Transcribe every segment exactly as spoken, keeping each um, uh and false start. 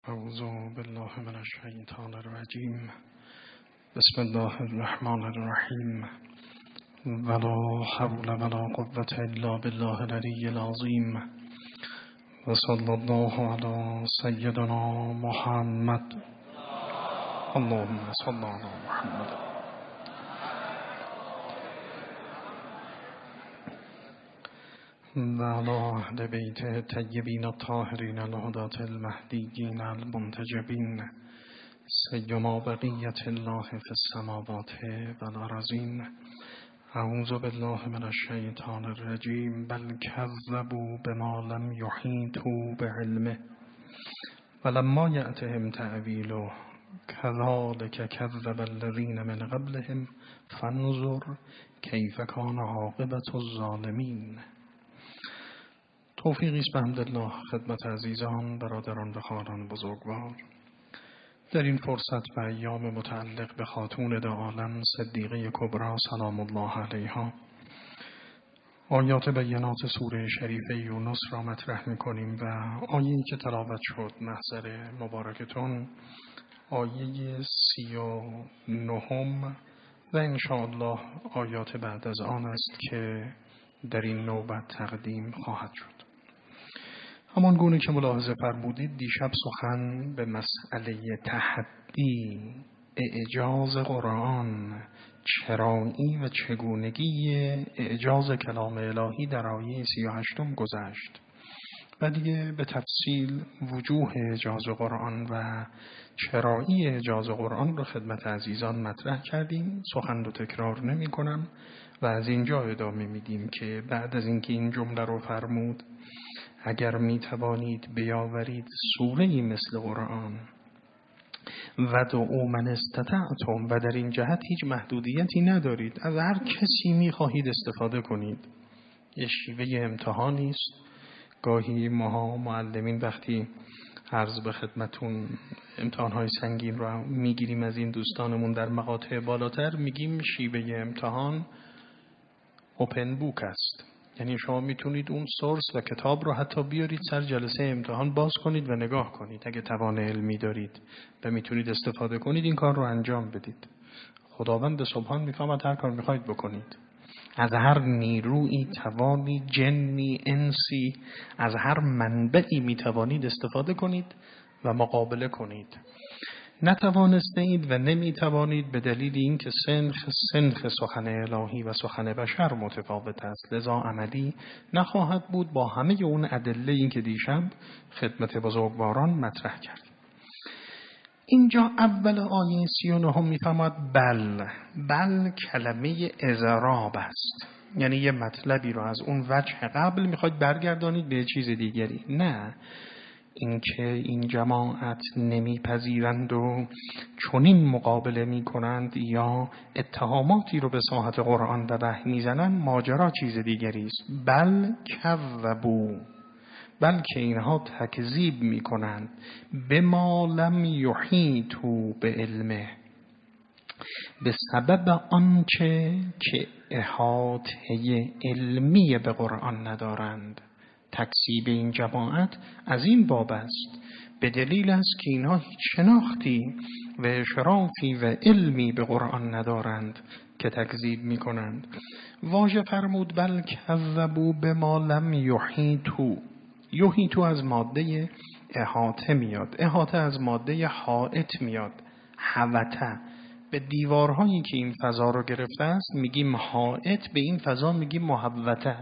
اعوذ بالله من الشیطان الرجیم. بسم الله الرحمن الرحیم. ولا حول ولا قوة الا بالله العلی العظیم. و صلی الله علی سیدنا محمد. اللهم صل علی محمد. و علی اهل بیت الطیبین الطاهرین الهداة المهدیین المنتجبین سیما بقیة الله فی السماوات والارضین. اعوذ بالله من الشیطان الرجیم. بل کذبوا بما لم یحیطوا بعلمه ولما یأتهم تأویله کذلک کذب الذین من قبلهم فانظر کیف کان عاقبة الظالمین. توفیقی است بحمدالله خدمت عزیزان، برادران و خواهران بزرگوار. در این فرصت و ایام متعلق به خاتون دو عالم صدیقه کبری سلام الله علیها آیات بینات سوره شریفه یونس را مطرح می‌کنیم و آیه‌ای که تلاوت شد محضر مبارکتون آیه سی و نهم و انشاءالله آیات بعد از آن است که در این نوبت تقدیم خواهد شد. همان گونه که ملاحظه فرمودید دیشب سخن به مسئله تحدی اعجاز قرآن، چرایی و چگونگی اعجاز کلام الهی در آیه سی و هشتم گذشت و دیگه به تفصیل وجوه اعجاز قرآن و چرایی اعجاز قرآن رو خدمت عزیزان مطرح کردیم. سخن رو تکرار نمی کنم و از اینجا ادامه میدیم که بعد از اینکه این جمله رو فرمود اگر می توانید بیاورید سوره‌ای مثل قرآن و دعوا من استطعتم و در این جهت هیچ محدودیتی ندارید، از هر کسی می خواهید استفاده کنید. یه شیوه امتحانی است. گاهی ماها معلمین وقتی عرض به خدمتون امتحان‌های سنگین رو میگیریم از این دوستانمون در مقاطع بالاتر، میگیم شیوه امتحان اوپن بوک است. یعنی شما میتونید اون سورس و کتاب رو حتی بیارید سر جلسه امتحان باز کنید و نگاه کنید. اگه توان علمی دارید و میتونید استفاده کنید این کار رو انجام بدید. خداوند سبحان میفهمد هر کار میخواید بکنید. از هر نیرویی، توانی، جنی، انسی، از هر منبعی میتوانید استفاده کنید و مقابله کنید. نتوانسته اید و نمیتوانید به دلیل اینکه سنخ سنخ سخن الهی و سخن بشر متفاوت است، لذا عملی نخواهد بود با همه اون ادله این که دیشب خدمت بزرگواران مطرح کرد. اینجا اول آیه سی و نه میفهمد بل بل کلمه اضراب است، یعنی یه مطلبی رو از اون وجه قبل میخواید برگردانید به چیز دیگری. نه، اینکه این جماعت نمیپذیرند و چنین مقابله میکنند یا اتهاماتی رو به ساحت قرآن و وحی میزنند ماجرا چیز دیگری است. بل کذبوا، بلکه اینها تکذیب میکنند به ما لم یحیطوا به علمه، به سبب آنچه که احاطه علمی به قرآن ندارند. تکذیب این جماعت از این باب است، به دلیل است که اینها هیچ شناختی و اشرافی و علمی به قرآن ندارند که تکذیب میکنند. واژه فرمود بل کذبوا بما لم یحیطوا. یحیطوا از ماده احاطه میاد، احاطه از ماده حائط میاد. حوطه به دیوارهایی که این فضا رو گرفته است میگیم حائط، به این فضا میگیم محوطه.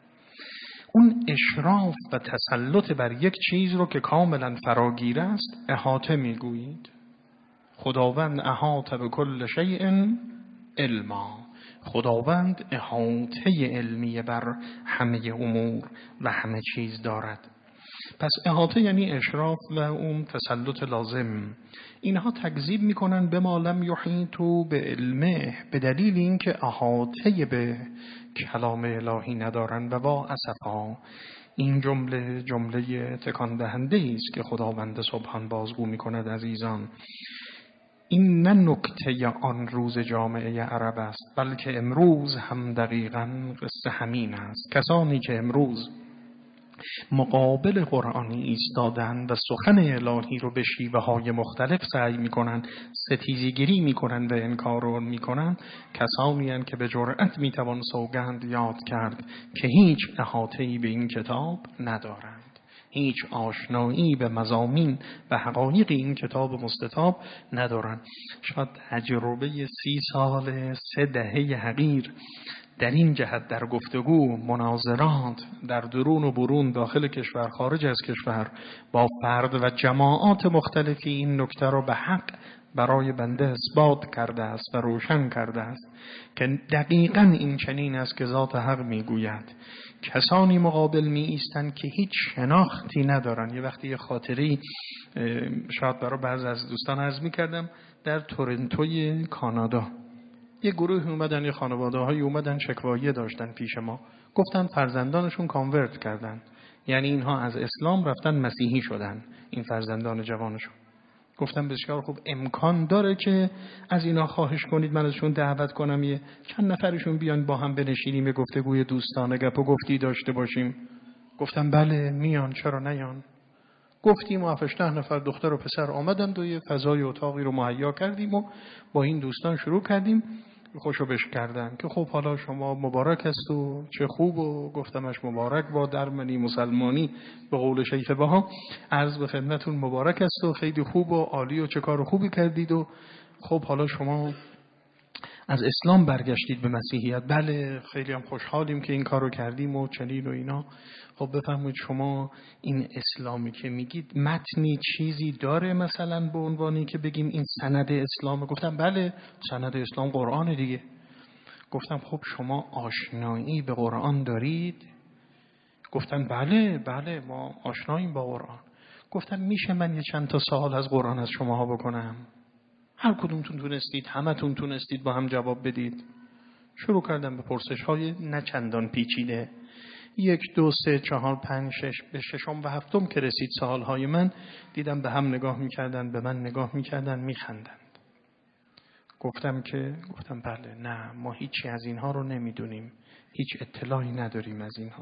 اون اشراف و تسلط بر یک چیز رو که کاملا فراگیر است احاطه میگویید. خداوند احاطه به کل شیء علما، خداوند احاطه علمی بر همه امور و همه چیز دارد. پس احاطه یعنی اشراف و اون تسلط لازم. اینها تکذیب میکنن به ما لم یحیطوا به علمه، به دلیل اینکه احاطه به کلام الهی ندارن. و با اسفا این جمله جمله تکان دهنده است که خداوند سبحان بازگو میکند. عزیزان، این نه نکته آن روز جامعه عرب است، بلکه امروز هم دقیقاً قصه همین است. کسانی که امروز مقابل قرآنی ایستادن و سخن الهی رو به شیوه های مختلف سعی میکنن، ستیزگیری میکنن و انکار رو میکنن، کسانی هستند که به جرأت میتوان سوگند یاد کرد که هیچ احاطه‌ای به این کتاب ندارند، هیچ آشنایی به مضامین و حقایق این کتاب مستطاب ندارند. شاید تجربه سی سال، سه دهه حقیر در این جهت در گفتگو، مناظرات در درون و برون، داخل کشور، خارج از کشور، با فرد و جماعات مختلفی این نکته را به حق برای بنده اثبات کرده است و روشن کرده است که دقیقاً این چنین است که ذات حق میگوید. کسانی مقابل می ایستند که هیچ شناختی ندارن. یه وقتی یه خاطری شاید برای بعضی از دوستان عرض می‌کردم، در تورنتوی کانادا یه گروه اومدن، یه خانواده های اومدن شکوایه داشتن پیش ما، گفتن فرزندانشون کانورت کردن، یعنی اینها از اسلام رفتن مسیحی شدن، این فرزندان جوانشون. گفتم بسیار خوب، امکان داره که از اینا خواهش کنید من ازشون دعوت کنم یه چند نفرشون بیان با هم بنشینیم، یه گفتگوی دوستانه گپ و گفتی داشته باشیم؟ گفتم بله میان، چرا نیان. گفتیم و هفت ده نفر دختر و پسر آمدند و یه فضای اتاقی رو مهیا کردیم و با این دوستان شروع کردیم. خوشو بش کردن که خب حالا شما مبارک است و چه خوب، و گفتمش مبارک با درمنی مسلمانی به قول شیخ بها، عرض به خدمتون مبارک است و خیلی خوب و عالی و چه کار خوبی کردید و خب حالا شما از اسلام برگشتید به مسیحیت. بله خیلی هم خوشحالیم که این کارو کردیم و چنین و اینا. خب بفرمایید شما این اسلامی که میگید متنی چیزی داره مثلا به عنوانی که بگیم این سند اسلامه؟ گفتم بله سند اسلام قرآن دیگه. گفتم خب شما آشنایی به قرآن دارید؟ گفتن بله بله ما آشناییم با قرآن. گفتم میشه من یه چند تا سوال از قرآن از شماها بکنم؟ هر کدومتون تونستید، همتون تونستید با هم جواب بدید. شروع کردم به پرسش های نه چندان پیچیده. یک دو سه چهار پنج شش، به ششم و هفتم که رسید سوال های من، دیدم به هم نگاه میکردن، به من نگاه میکردن، میخندند. گفتم که گفتم بله نه ما هیچی از اینها رو نمیدونیم، هیچ اطلاعی نداریم از اینها.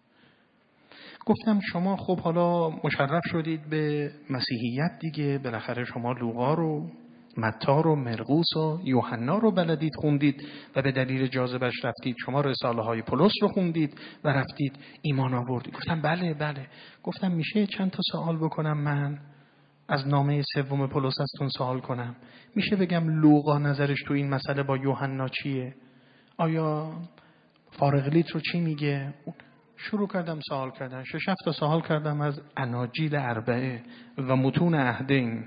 گفتم شما خب حالا مشرف شدید به مسیحیت دیگه، بالاخره شما لوقا رو، متی رو، مرقس و یوحنا رو بلدید خوندید و به دلیل جاذبش رفتید، شما رساله های پولس رو خوندید و رفتید ایمان آوردید. گفتم بله بله. گفتم میشه چند تا سوال بکنم من از نامه سوم پولس ازتون سوال کنم؟ میشه بگم لوقا نظرش تو این مسئله با یوحنا چیه؟ آیا فارغلیت رو چی میگه؟ شروع کردم سوال کردن، شش هفت تا سوال کردم از اناجیل اربعه و متون عهدین.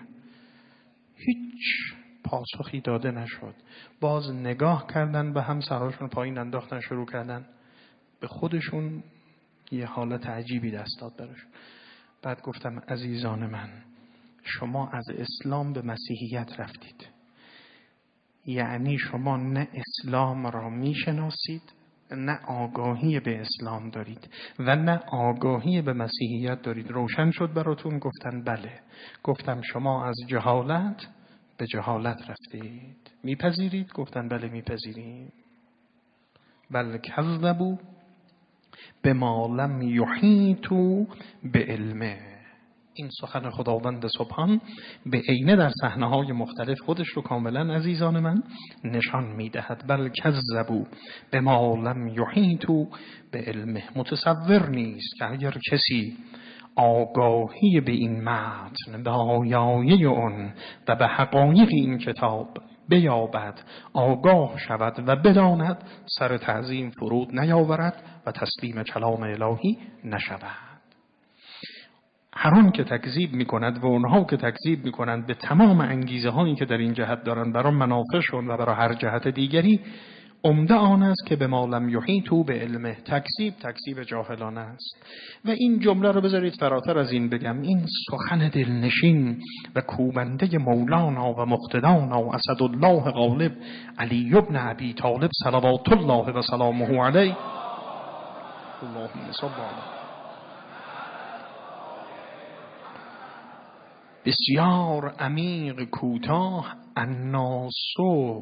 هیچ پاسخی داده نشد. باز نگاه کردن به هم، سراشون پایین انداختن، شروع کردن به خودشون یه حالت عجیبی دست داد برشون. بعد گفتم عزیزان من، شما از اسلام به مسیحیت رفتید، یعنی شما نه اسلام را میشناسید، نه آگاهی به اسلام دارید و نه آگاهی به مسیحیت دارید. روشن شد براتون؟ گفتن بله. گفتم شما از جهالت به جهالت رفتید، میپذیرید؟ گفتن بله میپذیریم. بل کذبوا بما لم یحیطوا بعلمه. این سخن خداوند سبحان به عینه در صحنه‌های مختلف خودش رو کاملا عزیزان من نشان میدهد. بل کذبوا بما لم یحیطوا بعلمه. متصور نیست که اگر کسی آگاهی به این متن، به آیایه اون و به حقایق این کتاب بیابد، آگاه شود و بداند، سر تعظیم فرود نیاورد و تسلیم کلام الهی نشود. هر آن که تکذیب میکند و اونها که تکذیب میکنند به تمام انگیزه هایی که در این جهت دارند برای منافعشون و برای هر جهت دیگری، عمده آن است که به ما لم یحیطوا بعلمه. تکذیب تکذیب جاهلانه است. و این جمله رو بذارید فراتر از این بگم، این سخن دلنشین و کوبنده مولانا و مقتدانا و اسدالله غالب علی بن ابی طالب صلوات الله و سلامه علیه، اللهم صل علیه، بسیار عمیق کوتاه، الناس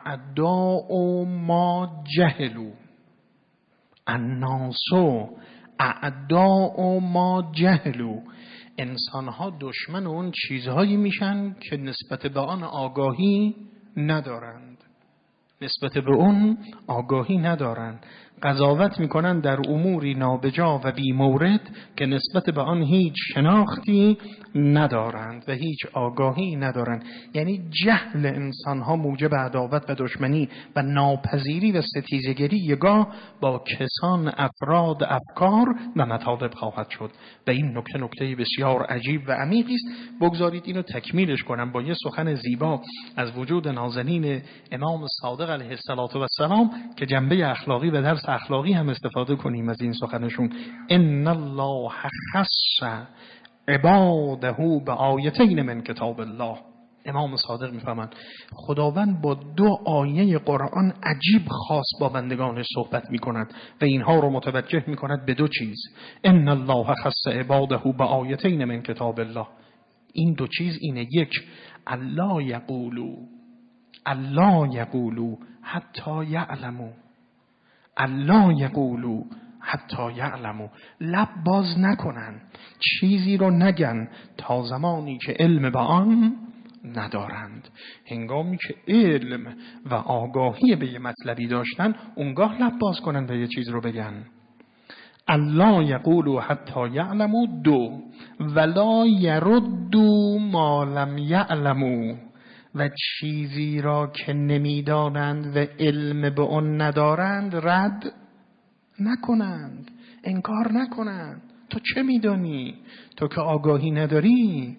اعداء ما جهلوا. الناس اعداء ما جهلو، انسانها دشمن اون چیزهایی میشن که نسبت به آن آگاهی ندارند، نسبت به اون آگاهی ندارند، قضاوت میکنن در اموری نابجا و بی مورد که نسبت به آن هیچ شناختی ندارند و هیچ آگاهی ندارند. یعنی جهل انسان ها موجب عداوت و دشمنی و ناپذیری و ستیزگری یگاه با کسان، افراد، افکار و مطالب خواهد شد و این نکته نکته بسیار عجیب و عمیقی است. بگذارید اینو تکمیلش کنم با یه سخن زیبا از وجود نازنین امام صادق علیه السلام که جنبه اخلاقی و درس اخلاقی هم استفاده کنیم از این سخنشون. ان الله خص عباده بآیتین من کتاب الله. امام صادق میفهمند خداوند با دو آیه قرآن عجیب خاص با بندگانش صحبت میکند و اینها رو متوجه میکند به دو چیز. ان الله خص عباده بآیتین من کتاب الله. این دو چیز اینه: یک، الله یقولو الله یقولو حتی یعلمو، الله یقولو حتی یعلمو، لب باز نکنن، چیزی رو نگن تا زمانی که علم به آن ندارند. هنگامی که علم و آگاهی به یه مطلبی داشتن اونگاه لب باز کنن و یه چیز رو بگن. الله یقولو حتی یعلمو. دو، ولا یردو ما لم یعلمو، و چیزی را که نمیدانند و علم به آن ندارند رد نکنند، انکار نکنند. تو چه میدانی؟ تو که آگاهی نداری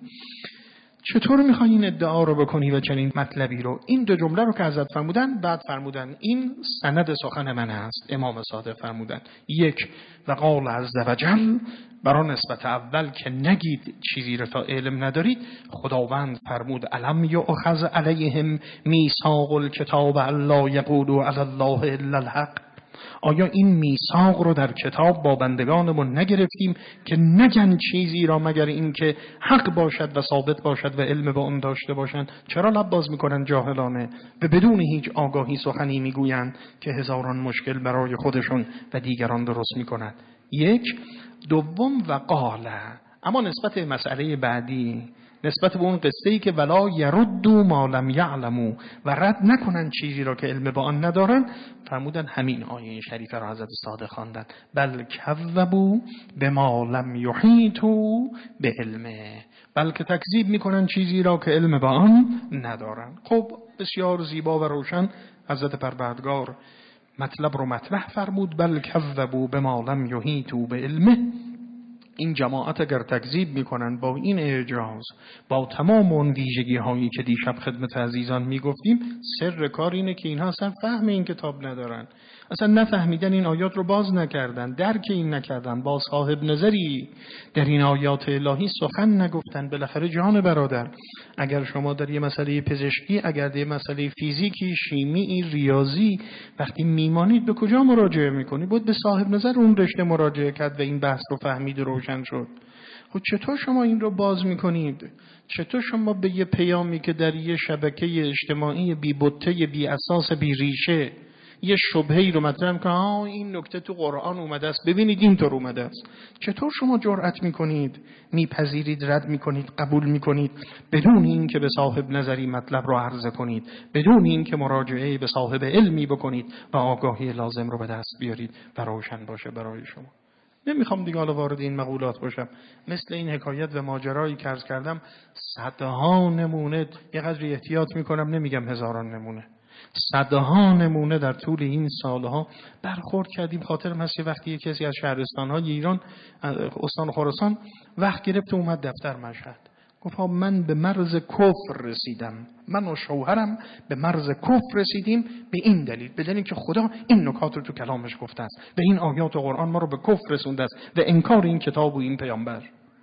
چطور میخوای این ادعا رو بکنی و چنین مطلبی رو؟ این دو جمله رو که ازت فرمودن، بعد فرمودن این سند سخن من است. امام صادق فرمودن یک، و قال عز وجل، برای نسبت اول که نگید چیزی رو تا علم ندارید، خداوند فرمود الم یؤخذ علیهم میثاق الکتاب الا یقولوا علی الله الا الحق. آیا این میثاق رو در کتاب با بندگانمون نگرفتیم که نگن چیزی را مگر این که حق باشد و ثابت باشد و علم به اون داشته باشند؟ چرا لب باز میکنن جاهلانه و بدون هیچ آگاهی سخنی میگویند که هزاران مشکل برای خودشون و دیگران درست میکنند؟ یک. دوم، و قال، اما نسبت به مسئله بعدی، نسبت به اون قصه‌ای که ولا یردو ما لم یعلمو، و رد نکنن چیزی را که علم به آن ندارن، فرمودن همین آیه شریفه را حضرت صادق خواندن، بل کذبوا بما لم یحیطوا بعلمه، بلکه تکذیب میکنن چیزی را که علم به آن ندارن. خب بسیار زیبا و روشن حضرت پروردگار مطلب رو مطرح فرمود، بل کذبوا بما لم یحیطوا بعلمه. این جماعت اگر تکذیب میکنن با این اعجاز، با تمام اون ویژگی هایی که دیشب خدمت عزیزان میگفتیم، سر کار اینه که اینها اصلا فهم این کتاب ندارن، اصلا نفهمیدن، این آیات رو باز نکردن، درک این نکردن، با صاحب نظری در این آیات الهی سخن نگفتن. بالاخره جان برادر، اگر شما در یه مسئله پزشکی، اگر در یه مسئله فیزیکی، شیمی، ریاضی وقتی میمانید به کجا مراجعه میکنید؟ بود به صاحب نظر اون رشته مراجعه کرد و این بحث رو فهمید و روشن شد. خب چطور شما این رو باز میکنید؟ چطور شما به یه پیامی که در یه شبکه اجتماعی بی بطه، بی اساس، بی ریشه یه شبهه‌ای رو مطرح می‌کنه، آه این نکته تو قرآن اومده است، ببینید اینطور اومده است، چطور شما جرأت می‌کنید میپذیرید، رد می‌کنید، قبول می‌کنید بدون این که به صاحب نظری مطلب رو عرضه کنید، بدون این که مراجعه به صاحب علمی بکنید و آگاهی لازم رو به دست بیارید و روشن باشه برای شما؟ نمیخوام دیگه حالا وارد این مقولات باشم. مثل این حکایت و ماجرایی که عرض کردم، صدها نمونه، یه قدری احتیاط میکنم نمیگم هزاران نمونه، صدها نمونه در طول این سالها برخورد کردیم. خاطر هست وقتی یکی از شهرستان‌های ایران، استان خراسان، وقت گرفت و اومد دفتر مشهد، گفت من به مرز کفر رسیدم، من و شوهرم به مرز کفر رسیدیم به این دلیل، به دلیل که خدا این نکات رو تو کلامش گفته است، به این آیات و قرآن ما رو به کفر رسونده است و انکار این کتاب و این پیامبر.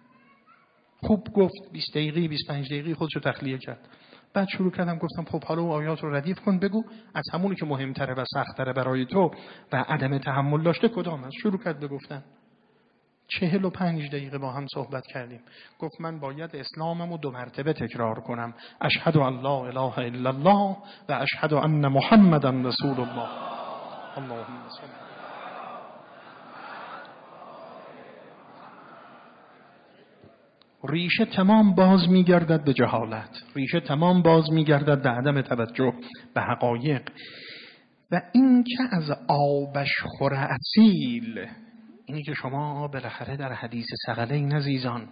خوب گفت، بیست دقیقه بیست و پنج دقیقه خودشو تخلیه کرد. بعد شروع کردم گفتم خب حالا اون آیات رو ردیف کن، بگو از همونی که مهمتره و سخت‌تره برای تو و عدم تحمل داشته کدام است. شروع کرد بگفتن. چهل و پنج دقیقه با هم صحبت کردیم. گفت من باید اسلاممو دو مرتبه تکرار کنم، اشهد ان لا اله الا الله و اشهد ان محمدا رسول الله. اللهم صل ریشه تمام باز میگردد به جهالت، ریشه تمام باز میگردد به عدم توجه به حقایق. و این که از آبش خوره اصیل، اینی که شما بالاخره در حدیث ثقلین عزیزان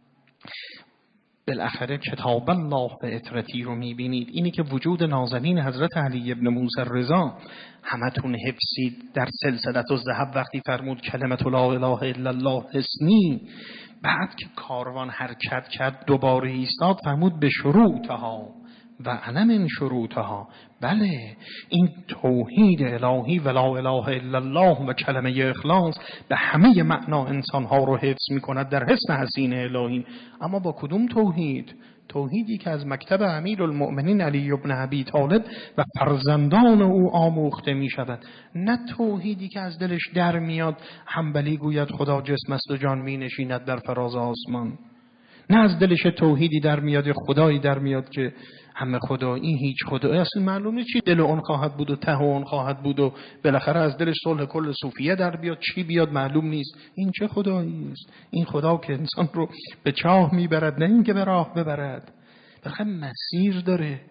بالاخره کتاب الله به اطرتی رو میبینید، اینی که وجود نازنین حضرت علی ابن موسی رضا همتون حفظید در سلسلت الذهب وقتی فرمود کلمت لا اله الا الله حسنی، بعد که کاروان حرکت کرد دوباره ایستاد فرمود به شروطها و انا من شروطها. بله، این توحید الهی و لا اله الا الله و کلمه اخلاص به همه معنا انسانها رو حفظ می کند در حسن حسین الهی. اما با کدوم توحید؟ توحیدی که از مکتب امیرالمؤمنین علی ابن ابی طالب و فرزندان او آموخته می شود، نه توحیدی که از دلش در میاد حنبلی گوید خدا جسم است و جان می نشیند در فراز آسمان، نه از دلش توحیدی در میاد خدایی در میاد که همه خدا، این هیچ خدایی اصلا معلومه چی دل اون خواهد بود و ته اون خواهد بود و بالاخره از دلش صلح کل صوفیه در بیاد، چی بیاد معلوم نیست. این چه خدایی است؟ این خدا که انسان رو به چاه میبرد، نه این که به راه ببرد. بالاخره مسیر داره،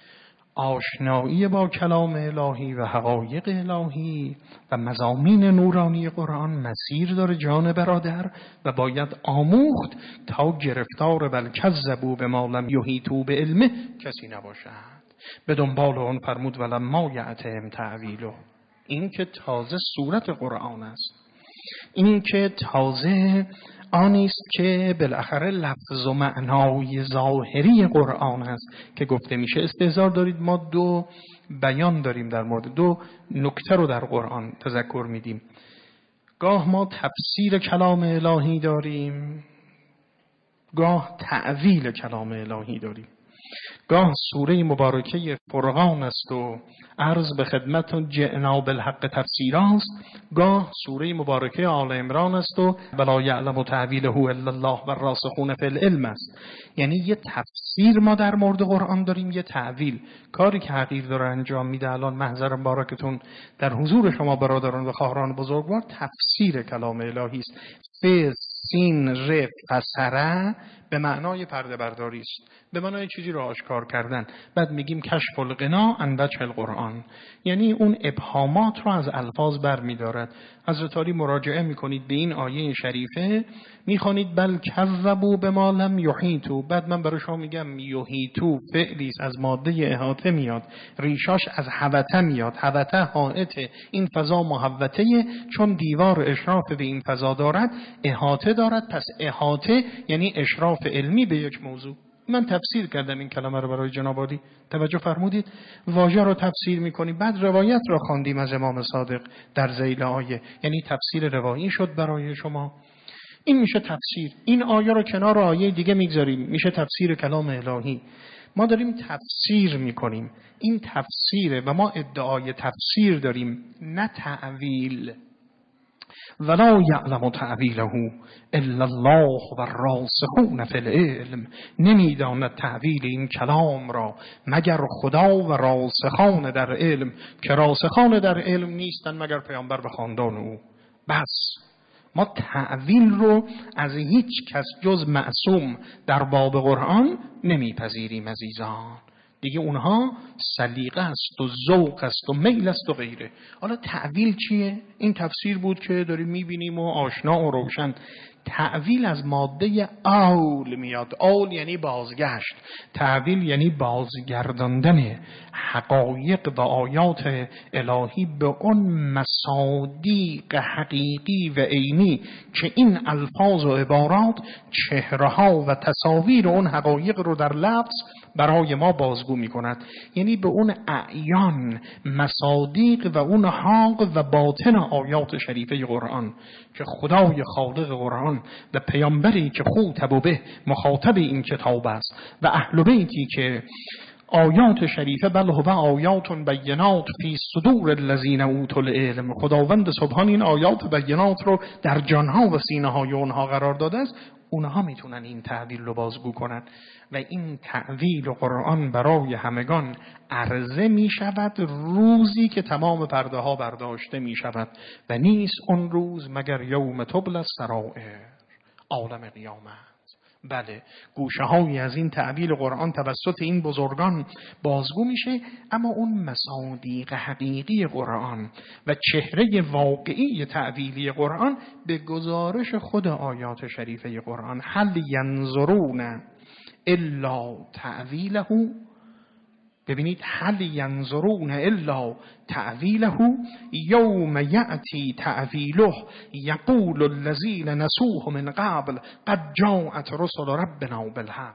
آشنایی با کلام الهی و حقایق الهی و مضامین نورانی قرآن مسیر داره جان برادر، و باید آموخت تا گرفتار بل کذبوا بما لم یحیطوا بعلمه کسی نباشد. به دنبال اون فرمود ولما یأتهم تأویله، این که تازه صورت قرآن است، این که تازه آنی است که بالاخره لفظ و معنای ظاهری قرآن است که گفته میشه. استحضار دارید ما دو بیان داریم در مورد دو نکته رو در قرآن تذکر میدیم. گاه ما تفسیر کلام الهی داریم، گاه تأویل کلام الهی داریم. گاه سوره مبارکه فرقان است و عرض به خدمت جئنا بالحق تفسیر است، گاه سوره مبارکه آل عمران است و ولا یعلم تأویله الا الله و الراسخون فی العلم است. یعنی یه تفسیر ما در مورد قرآن داریم، یه تأویل. کاری که حقیر داره انجام میده الان محضر مبارکتون در حضور شما برادران و خواهران بزرگوار تفسیر کلام الهی است. ف سین ر فسره به معنای پرده برداری است، به معنای چیزی رو آشکار کردن. بعد میگیم کشف الغنا عن وجه القرآن، یعنی اون ابهامات رو از الفاظ بر میدارد. حضرت علی مراجعه میکنید به این آیه شریفه، میخوانید بل کذبوا بما لم یحیطوا. بعد من برای شما میگم یحیطوا فعلی از ماده احاطه میاد، ریشاش از حوته میاد، حوته حائطه، این فضا محوطه، چون دیوار اشراف به این فضا دارد احاطه دارد، پس احاطه یعنی اشراف علمی به یک موضوع. من تفسیر کردم این کلمه رو برای جناب عالی، توجه فرمودید؟ واژه رو تفسیر میکنیم، بعد روایت رو خواندیم از امام صادق در ذیل آیه، یعنی تفسیر روایی شد برای شما. این میشه تفسیر. این آیه رو کنار آیه دیگه میگذاریم، میشه تفسیر کلام الهی. ما داریم تفسیر میکنیم، این تفسیره و ما ادعای تفسیر داریم، نه تعویل. ولا یعلم تعویله الا الله و الراسخون فی العلم، نمیداند تعویل این کلام را مگر خدا و راسخان در علم، که راسخان در علم نیستن مگر پیامبر و خاندان او. بس ما تعویل رو از هیچ کس جز معصوم در باب قرآن نمیپذیریم عزیزان. دیگه اونها سلیقه است و ذوق است و میل است و غیره. حالا تعویل چیه؟ این تفسیر بود که داریم میبینیم و آشنا و روشن. تعویل از ماده اول میاد. اول یعنی بازگشت، تعویل یعنی بازگرداندن حقایق و آیات الهی به اون مصادیق حقیقی و عینی که این الفاظ و عبارات چهره‌ها و تصاویر اون حقایق رو در لفظ برای ما بازگو می کند. یعنی به اون اعیان، مصادیق و اون حق و باطن آیات شریفه قرآن که خدای خالق قرآن و پیامبری که خوطب به مخاطب این کتاب است و اهل بیتی که آیات شریفه بل هو آیات بینات فی صدور الذین اوتوا العلم، خداوند سبحان این آیات بینات رو در جانها و سینه های اونها قرار داده است. اونها میتونن این تعویل رو بازگو کنن و این تعویل قرآن برای همگان عرضه میشود روزی که تمام پرده ها برداشته میشود و نیست اون روز مگر یوم تبلی السرائر، عالم قیامت. بله، گوشه هایی از این تعبیر قرآن توسط این بزرگان بازگو میشه، اما اون مصادیق حقیقی قرآن و چهره واقعی تعبیری قرآن به گزارش خود آیات شریفه قرآن، هل ینظرون الا تعویله، ببینید، هل ینظرون الا تعویله یوم یأتی تعویله یقول الذین نسوه من قبل قد جاءت رسل ربنا بالحق.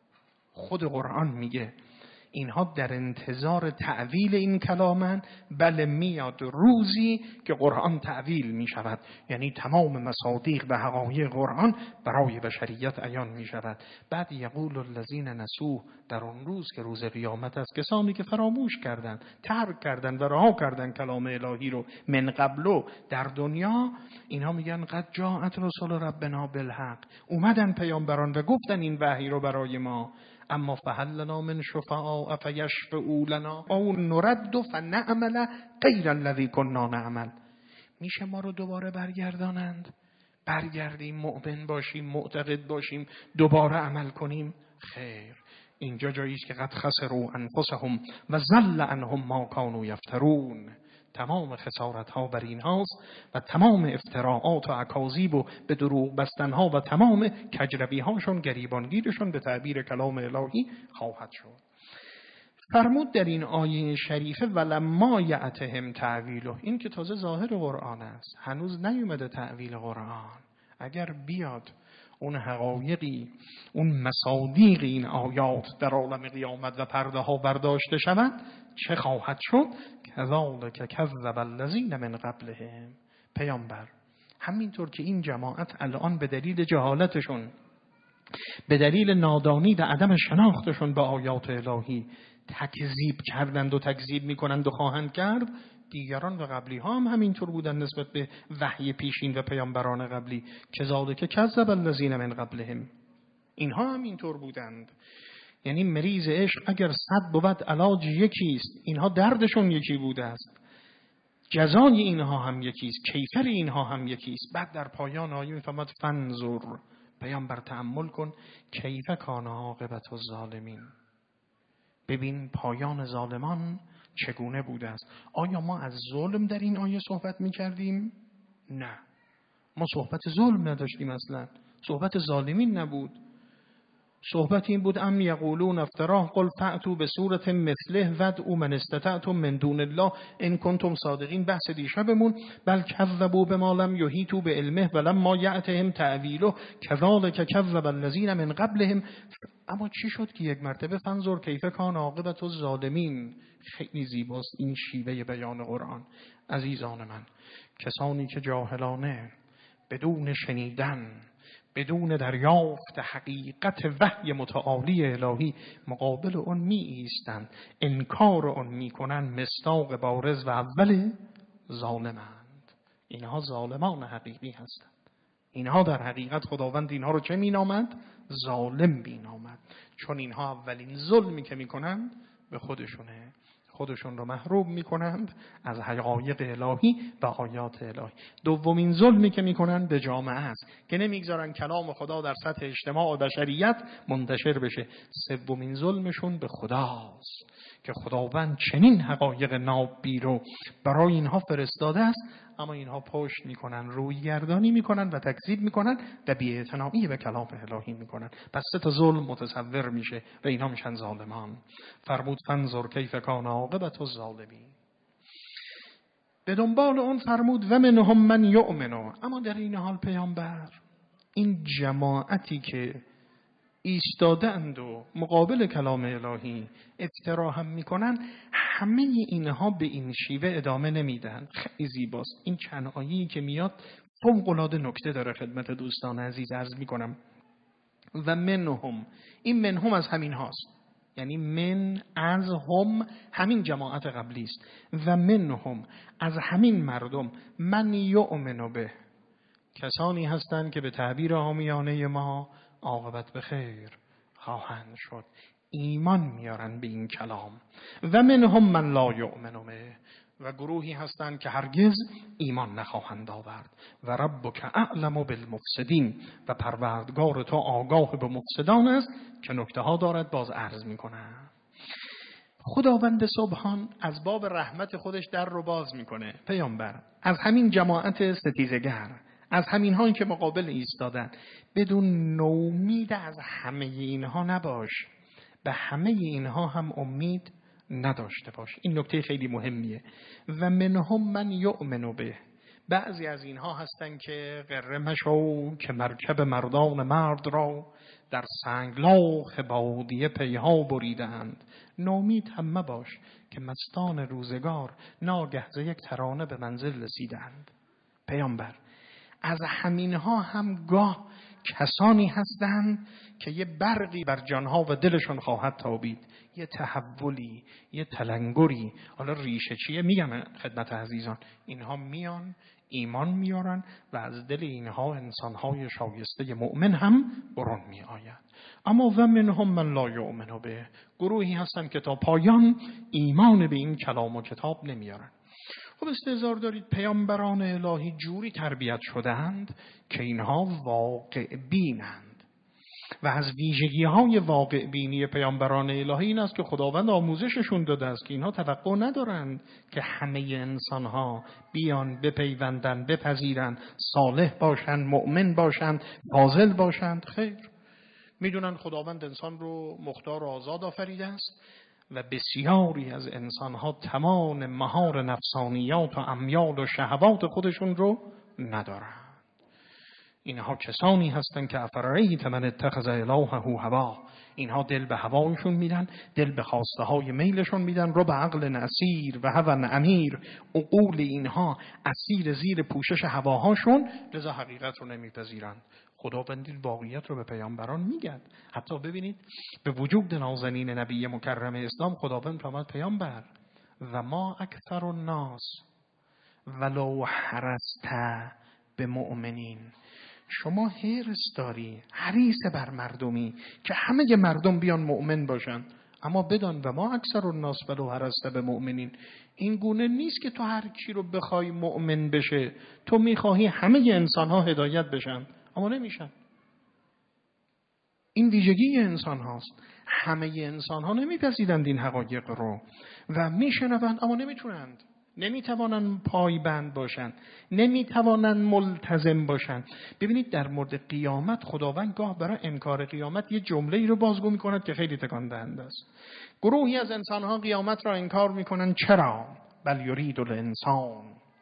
خود قرآن میگه اینها در انتظار تعویل این کلامن. بله، میاد روزی که قرآن تعویل می شود، یعنی تمام مصادیق و حقایق قرآن برای بشریت عیان می شود. بعد یقول الذین نسوه، در اون روز که روز قیامت است، کسانی که فراموش کردند، ترک کردند و رها کردند کلام الهی رو من قبلو در دنیا، اینها میگن قد جاءت رسل ربنا بالحق، اومدن پیامبران و گفتن این وحی رو برای ما، اما فهل لنا من شفعاء فیشفعوا لنا او نرد فنعمل غیر الذی کنا نعمل. میشه ما رو دوباره برگردانند، برگردیم مؤمن باشیم، معتقد باشیم، دوباره عمل کنیم؟ خیر، اینجا جایی است که قد خسروا انفسهم و ضل عنهم ما کانوا یفترون. تمام خسارت ها بر این هاست و تمام افتراعات و اکاذیب و به دروغ بستن ها و تمام کجروی هاشون، گریبانگیرشون به تعبیر کلام الهی خواهد شد. فرمود در این آیه شریفه ولما یأتهم تعویله، این که تازه ظاهر قرآن است، هنوز نیومده تعویل قرآن. اگر بیاد اون حقایقی، اون مصادیق این آیات در عالم قیامت و پرده ها برداشته شود، چه خواهد شد؟ کذالک کذب الذین من قبلهم. پیامبر، همینطور که این جماعت الان به دلیل جهالتشون، به دلیل نادانی و عدم شناختشون به آیات الهی تکذیب کردند و تکذیب میکنند و خواهند کرد، دیگران و قبلی ها هم همینطور بودن نسبت به وحی پیشین و پیامبران قبلی. کذالک کذب الذین من قبلهم، اینها همینطور بودند. یعنی مریض عشق اگر صد بود علاج یکی است، اینها دردشون یکی بوده است، جزای اینها هم یکی است، کیفر اینها هم یکی است. بعد در پایان آیه میفرماد فانظر، پیامبر تأمل کن، کیف کان عاقبت الظالمین، ببین پایان ظالمان چگونه بوده است. آیا ما از ظلم در این آیه صحبت می کردیم؟ نه، ما صحبت ظلم نداشتیم، اصلا صحبت ظالمین نبود. صحبت این بود ام یقولون افتراه قل فأتوا بسورة مثله وادعوا من استطعتم من دون الله ان کنتم صادقین. بحث دیشبمون بل کذبوا بما لم یحیطوا بعلمه ولما یأتهم تأویله کذالک کذب الذین من قبلهم. اما چی شد که یک مرتبه فانظر کیف کان عاقبت الظالمین؟ خیلی زیباست این شیوه بیان قرآن. عزیزان من، کسانی که جاهلانه بدون شنیدن، بدون دریافت حقیقت وحی متعالی الهی مقابل اون می ایستند، انکار اون می کنند، مصداق بارز و اول ظالمند. اینها ظالمان حقیقی هستند. اینها در حقیقت خداوند اینها رو چه می نامد؟ ظالم می نامد. چون اینها اولین ظلمی که می کنند به خودشونه، خودشون رو محروم میکنند از حقایق الهی و آیات الهی. دومین ظلمی که میکنند به جامعه است که نمیگذارن کلام خدا در سطح اجتماع و بشریت منتشر بشه. سومین ظلمشون به خداست که خداوند چنین حقایق نابی رو برای اینها فرستاده است، اما اینها پشت میکنن، روی گردانی میکنن و تکذیب میکنن و بی‌اعتنایی به کلام الهی میکنن. پس سه تا ظلم متصور میشه و اینها میشن ظالمان. فرمود فانظر کیف کان عاقبت الظالمین. به دنبال اون فرمود و منهم من یؤمن. اما در این حال پیامبر، این جماعتی که ایستادند و مقابل کلام الهی افترا هم میکنن، همه اینها به این شیوه ادامه نمیدن. خیلی زیباست این چند آیه‌ای که میاد، فوق‌العاده نکته داره. خدمت دوستان عزیز عرض میکنم و منهم، این منهم از همین هاست، یعنی من از هم همین جماعت قبلی است. و منهم، از همین مردم، من یؤمن به، کسانی هستند که به تعبیر عامیانه ما عاقبت به خیر خواهند شد، ایمان میارن به این کلام. و منهم من لا یؤمن به، و گروهی هستند که هرگز ایمان نخواهند آورد. و ربک اعلم بالمفسدین، و پروردگار تو آگاه به مفسدان است که نکته ها دارد باز عرض میکنه. خداوند سبحان از باب رحمت خودش در رو باز میکنه. پیامبر از همین جماعت ستیزگر، از همین هایی که مقابل ایستادن، بدون نومید از همه اینها نباش، به همه اینها هم امید نداشته باش. این نکته خیلی مهمیه. و منهم من یؤمن به، بعضی از اینها هستن که غره مشو که مرکب مردان مرد را در سنگلاخ بادیه پیها بریدند. نومید هم مباش که مستان روزگار ناگه ز یک ترانه به منزل رسیدند. پیامبر از همینها هم گاه کسانی هستند که یه برقی بر جانها و دلشون خواهد تابید، یه تحولی، یه تلنگری. حالا ریشه چیه؟ میگم خدمت عزیزان، اینها میان ایمان میارن و از دل اینها انسانهای شایسته مؤمن هم برون می آید. اما و منهم من لا یؤمن به، گروهی هستن که تا پایان ایمان به این کلام و کتاب نمیارن. خب استحضار دارید پیامبران الهی جوری تربیت شدند که اینها واقع بینند و از ویژگی های واقع بینی پیامبران الهی این است که خداوند آموزششون داده است که اینها توقع ندارند که همه انسان ها بیان بپیوندن، بپذیرند، صالح باشند، مؤمن باشند، فاضل باشند. خیر، میدونن خداوند انسان رو مختار و آزاد آفریده است و بسیاری از انسانها تمام مهار نفسانیات و امیال و شهوات خودشون رو ندارن. اینها کسانی هستند که افرایت من اتخذ الهه هوا، اینها دل به هوایشون میدن، دل به خواسته های میلشون میدن، رو به عقل اسیر و هوا امیر. عقول اینها اسیر زیر پوشش هواهاشون، لذا حقیقت رو نمیپذیرند. خداوند این واقعیت رو به پیامبران میگه. حتی ببینید به وجود نازنین نبی مکرم اسلام خداوند فرمود پیامبر و ما اکثر الناس ولو حرصت به مؤمنین، شما حرص داری، حریص بر مردمی که همه مردم بیان مؤمن باشن، اما بدان و ما اکثر الناس ولو حرصت به مؤمنین، این گونه نیست که تو هر کی رو بخوای مؤمن بشه. تو میخواهی همه انسان ها هدایت بشن اما نمیشن. این ویژگی انسان هاست. همه انسان ها نمیپذیرند این حقایق رو و میشنوند اما نمیتونند، نمیتوانند پایبند باشند، نمیتوانند ملتزم باشند. ببینید در مورد قیامت خداوند گاه برای انکار قیامت یه جمله‌ای رو بازگو میکند که خیلی تکان دهنده است. گروهی از انسان‌ها قیامت را انکار میکنند. چرا؟ بل یرید الانسان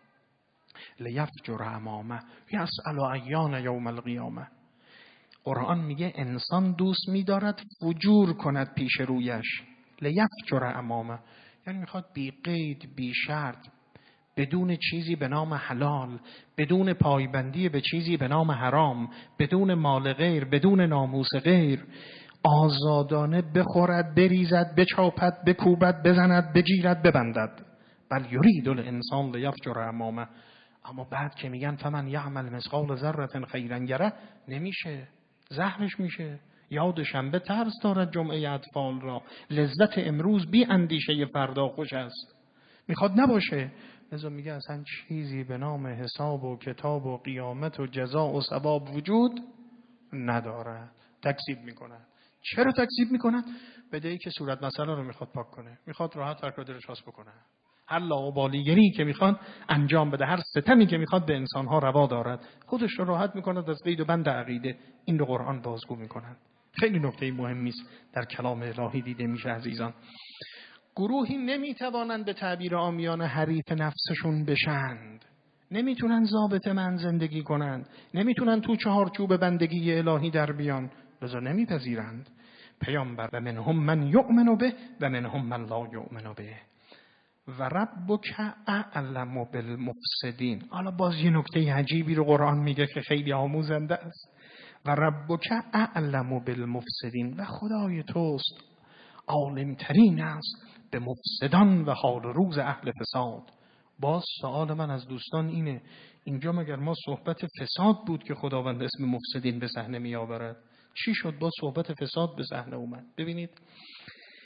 لیفجر امامه یسأل ایان یوم القیامه. قرآن میگه انسان دوست می‌دارد فجور کند پیش رویش. لیفجر امامه یعنی میخواد بی قید بی شرط، بدون چیزی به نام حلال، بدون پایبندی به چیزی به نام حرام، بدون مال غیر، بدون ناموس غیر، آزادانه بخورد، بریزد، بچاپد، بکوبد، بزند، بگیرد، ببندد. بل یرید الانسان لیفجر امامه. اما بعد که میگن فمن یعمل مثقال ذره خیرا یره، نمیشه، زهرش میشه. یاد شنبه ترس دارد جمعه اطفال را، لذت امروز بی اندیشه فردا خوش است. میخواد نباشه، لذا میگه اصلا چیزی به نام حساب و کتاب و قیامت و جزا و ثواب وجود نداره. تکذیب میکنن. چرا تکذیب میکنن؟ بدهی که صورت مسئله رو میخواد پاک کنه، میخواد راحت هر کار دلش خواست بکنه، هر لاابالیگری که میخواد انجام بده، هر ستمی که میخواد به انسانها روا دارد، خودش رو راحت میکند از قید و بند عقیده. این رو قرآن بازگو میکنند. خیلی نکته مهمی است در کلام الهی دیده میشه عزیزان. گروهی نمیتوانند به تعبیر عامیانه حریف نفسشون بشند، نمیتونن ضابط من زندگی کنند، نمیتونن تو چهارچوب بندگی الهی در بیان، لذا نمیپذیرند. پیامبر و منهم من یؤمن به و منهم من لا یؤمن به و ربک اعلم بالمفسدین. حالا باز یه نکته عجیبی رو قرآن میگه که خیلی آموزنده است. و ربک اعلم بالمفسدین، و خدای توست عالمترین است به مفسدان و حال روز اهل فساد. باز سوال من از دوستان اینه، اینجا مگر ما صحبت فساد بود که خداوند اسم مفسدین به صحنه می آورد؟ چی شد با صحبت فساد به صحنه اومد؟ ببینید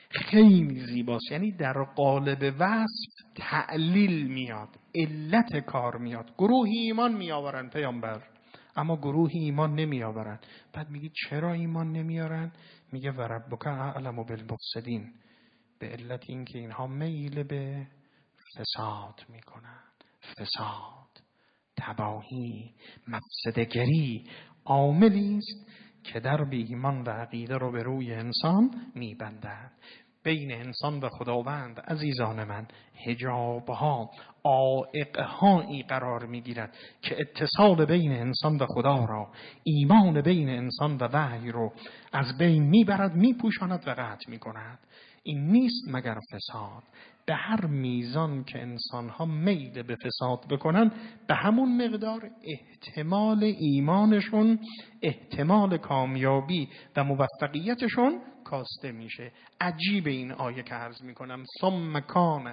خیلی زیباست. یعنی در قالب وصف تعلیل میاد، علت کار میاد. گروهی ایمان میآورن پیامبر، اما گروهی ایمان نمیآورن. بعد میگی چرا ایمان نمیارن؟ میگه و ربک اعلم بالمفسدین، به علت اینکه اینها میل به فساد میکنن. فساد، تباهی، مفسدگری عاملی است که در بی ایمان و عقیده رو به روی انسان میبندند. بین انسان و خداوند عزیزان من حجابها، عائقهایی قرار میگیرد که اتصال بین انسان و خدا را، ایمان بین انسان و وحی رو از بین میبرد، میپوشاند و قطع میکند. این نیست مگر فساد. به هر میزان که انسانها میل به فساد بکنن، به همون مقدار احتمال ایمانشون، احتمال کامیابی و موفقیتشون کاسته میشه. عجیب این آیه که عرض میکنم، ثم کان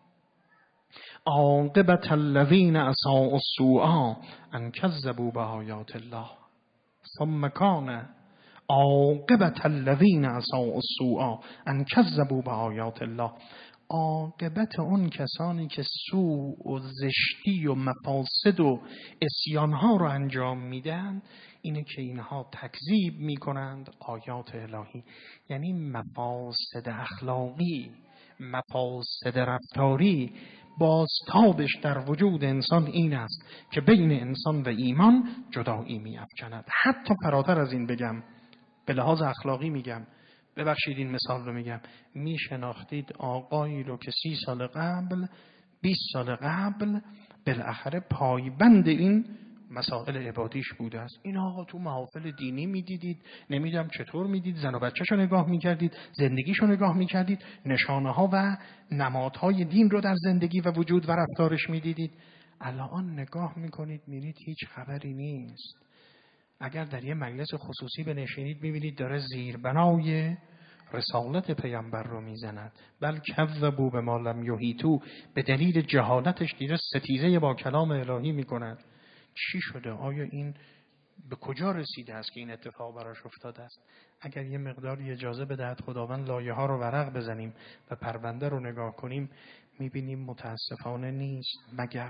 عاقبت الذین اساءوا السوء ان کذبوا بآیات الله. ثم کان عاقبت الذین اساءوا السوء ان کذبوا بآیات الله. عاقبت اون کسانی که سوء و زشتی و مفاسد و عصیان‌ها رو انجام میدن اینه که اینها تکذیب میکنند آیات الهی. یعنی مفاسد اخلاقی، مفاسد رفتاری، بازتابش در وجود انسان این است که بین انسان و ایمان جدایی می‌افکند. حتی فراتر از این بگم، به لحاظ اخلاقی میگم، ببخشید این مثال رو میگم، میشناختید آقایی رو که سی سال قبل، بیست سال قبل بالاخره پایبند این مسائل عبادیش بوده است. این آقا تو محافل دینی میدیدید، نمیدونم چطور میدید، زن و بچه‌شو نگاه میکردید، زندگیشو نگاه میکردید، نشانه ها و نمادهای دین رو در زندگی و وجود و رفتارش میدیدید. الان نگاه میکنید میرید هیچ خبری نیست. اگر در یه مجلس خصوصی بنشینید میبینید داره زیربنای رسالت پیامبر رو میزند. بل کذبوا بما لم یحیطوا، به دلیل جهالتش دیگه ستیزه با کلام الهی میکند. چی شده؟ آیا این به کجا رسیده است که این اتفاق براش افتاده است؟ اگر یه مقداری اجازه بدهد خداوند لایه ها رو ورق بزنیم و پرونده رو نگاه کنیم، میبینیم متاسفانه نیست مگر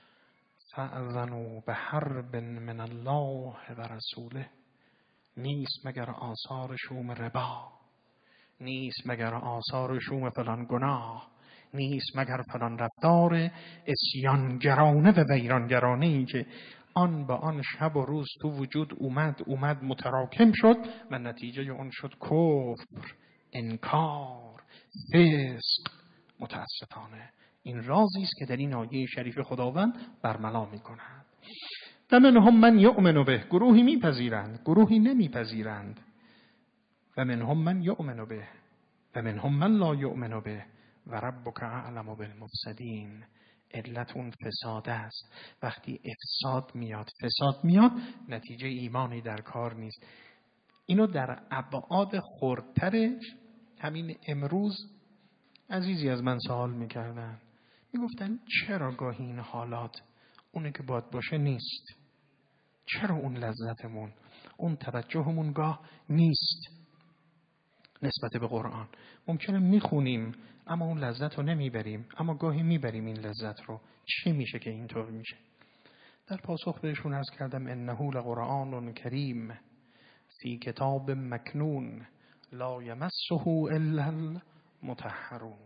فأذنوا بحرب من الله و رسوله. نیست مگر آثار شوم ربا، نیست مگر آثار شوم فلان گناه، نیست مگر فلان رفتار عصیانگرانه و ویرانگرانه ای که آن با آن شب و روز تو وجود اومد اومد متراکم شد و نتیجه اون شد کفر، انکار، فسق. متاسفانه این رازی است که در این آیه شریف خداوند برملا می‌کند. و منهم من یؤمن به، گروهی میپذیرند، گروهی نمیپذیرند. و منهم من یؤمن به و منهم من لا یؤمن به و ربک اعلم بالمفسدین. علت اون فساد است. وقتی افساد میاد، فساد میاد، نتیجه ایمانی در کار نیست. اینو در ابعاد خردترش همین امروز عزیزی از من سوال میکردن، میگفتن چرا گاهی این حالات اونه که باید باشه نیست؟ چرا اون لذتمون، اون توجهمون گاه نیست نسبت به قرآن؟ ممکنه میخونیم اما اون لذت رو نمیبریم، اما گاهی میبریم این لذت رو. چی میشه که اینطور میشه؟ در پاسخ بهشون عرض کردم انه لقرآن کریم فی کتاب مکنون لا یمسه الا المطهرون.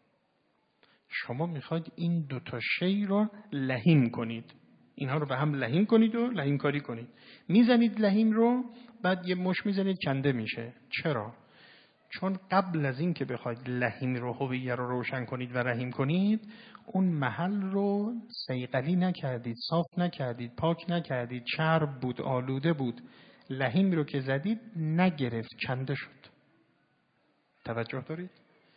شما میخواید این دوتا شی رو لحیم کنید، اینها رو به هم لحیم کنید و لحیم کاری کنید. میزنید لحیم رو، بعد یه مش میزنید کنده میشه. چرا؟ چون قبل از این که بخواید لحیم رو، هویه رو روشن کنید و رحیم کنید، اون محل رو صیقلی نکردید، صاف نکردید، پاک نکردید، چرب بود، آلوده بود. لحیم رو که زدید نگرفت، کنده شد. توجه دارید؟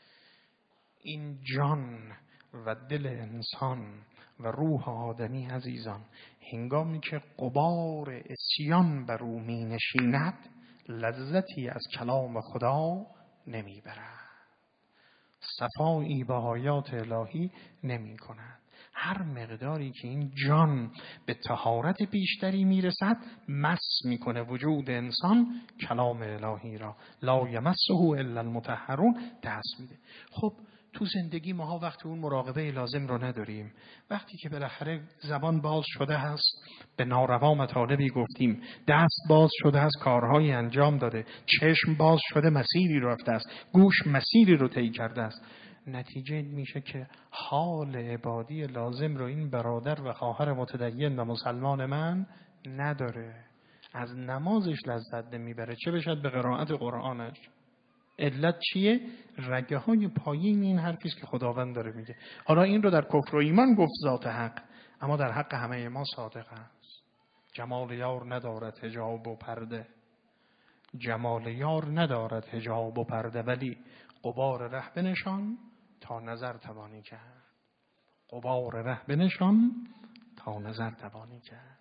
این جان و دل انسان و روح آدمی عزیزان، هنگامی که غبار عصیان بر او می نشیند، لذتی از کلام خدا نمی برد، صفایی با آیات الهی نمی کند. هر مقداری که این جان به طهارت بیشتری میرسد مس میکنه وجود انسان کلام الهی را، لا یمسه الا المطهرون، دست میده. خب تو زندگی ماها وقتی اون مراقبه لازم رو نداریم، وقتی که بالاخره زبان باز شده هست به ناروا مطالبی گفتیم، دست باز شده هست کارهای انجام داده، چشم باز شده مسیری رو رفته است، گوش مسیری رو طی کرده است، نتیجه میشه که حال عبادی لازم رو این برادر و خواهر متدین و مسلمان من نداره، از نمازش لذت نمیبره، چه بشد به قرائت قرآنش. علت چیه؟ رگه های پایین این حرفیست که خداوند داره میگه. حالا این رو در کفر و ایمان گفت ذات حق، اما در حق همه ما صادق است. جمال یار ندارد حجاب و پرده، جمال یار ندارد حجاب و پرده، ولی غبار ره بنشان تا نظر توانی کرد، غبار ره بنشان تا نظر توانی کرد.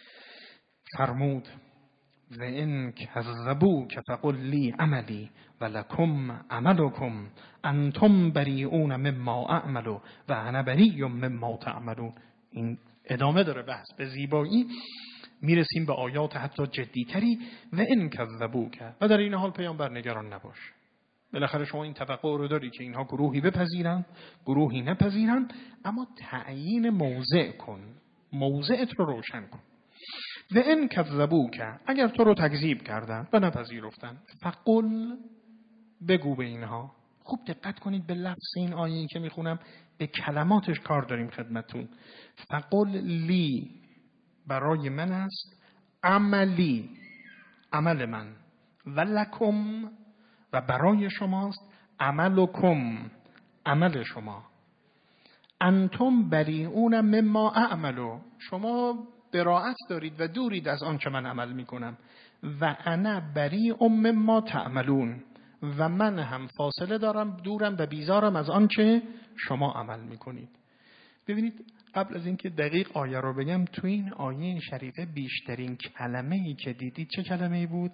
فرمود و ان کذبوک فقل لی عملی ولکم عملکم انتم بریئون مما اعمل و انا بریء مما تعملون. این ادامه داره بحث به زیبایی، میرسیم به آیات حتی جدیتری. و ان کذبوک، و در این حال پیامبر نگران نباش، بالاخره شما این توقع رو داری که اینها گروهی بپذیرن گروهی نپذیرن، اما تعیین موضع کن، موضعت رو روشن کن. و ان کذبوک، اگر تو رو تکذیب کردن و نپذیرفتن، فقل، بگو به اینها. خوب دقت کنید به لفظ این آیه‌ای که میخونم، به کلماتش کار داریم خدمتون. فقل لی، برای من است، عملی، عمل من، و لکم، و برای شماست، عملکم، عمل شما. انتم بریئون مما اعملو، شما براءت دارید و دورید از آن که من عمل میکنم. و انا بریء مما تعملون، و من هم فاصله دارم، دورم و بیزارم از آن چه شما عمل میکنید. ببینید قبل از اینکه دقیق آیه رو بگم، تو این آیه شریفه بیشترین کلمه‌ای که دیدید چه کلمه‌ای بود؟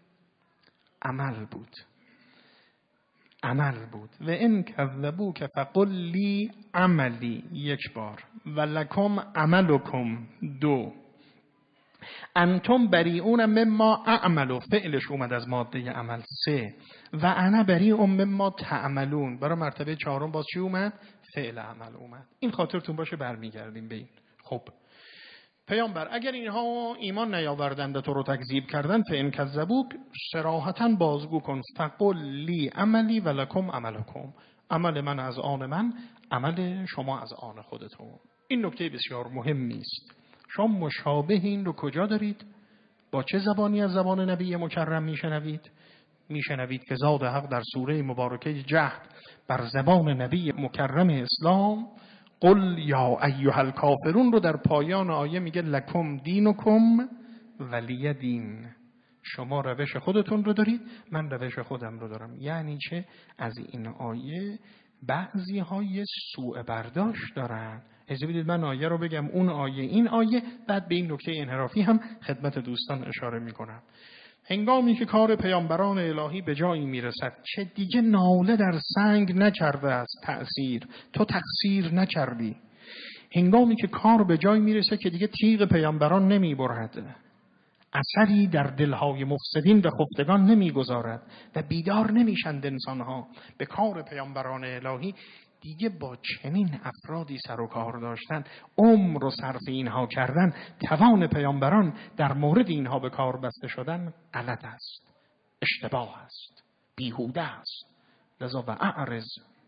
عمل بود، عمل بود. و ان کذبوک فقل لی عملی، یک بار، و لکم عملکم، دو. انتم بریئون مما اعمل، فعلش اومد از ماده عمل، سه. و انا بریء مما تعملون، برای مرتبه چهارم باز چی اومد؟ فعل عمل اومد. این خاطرتون باشه، برمیگردیم به این. خب پیامبر اگر اینها ایمان نیاوردند و تو رو تکذیب کردند، فان کذبوک، صراحتاً بازگو کن، فقل لی عملی و لکم عملکم، عمل من از آن من، عمل شما از آن خودتون. این نکته بسیار مهمی است. شما مشابه این رو کجا دارید؟ با چه زبانی از زبان نبی مکرم میشنوید؟ میشنوید که ذات حق در سوره مبارکه جهد بر زبان نبی مکرم اسلام قل یا ایها الکافرون رو در پایان آیه میگه لکم دینکم ولی دین، شما روش خودتون رو دارید، من روش خودم رو دارم. یعنی چه؟ از این آیه بعضی های سوء برداشت دارن. اجازه بدید من آیه رو بگم، اون آیه این آیه، بعد به این نکته انحرافی هم خدمت دوستان اشاره میکنم. هنگامی که کار پیامبران الهی به جایی میرسد که دیگه ناله در سنگ نکرده است تأثیر، تو تقصیر نکردی، هنگامی که کار به جایی میرسه که دیگه تیغ پیامبران نمیبرد، اثری در دلهای مفسدین و خفتگان نمیگذارد و بیدار نمیشند انسانها به کار پیامبران الهی، دیگه با چنین افرادی سر و کار داشتن، عمر رو صرف اینها کردن، توان پیامبران در مورد اینها به کار بسته شدن غلط است، اشتباه است، بیهوده است. لذا و اعرض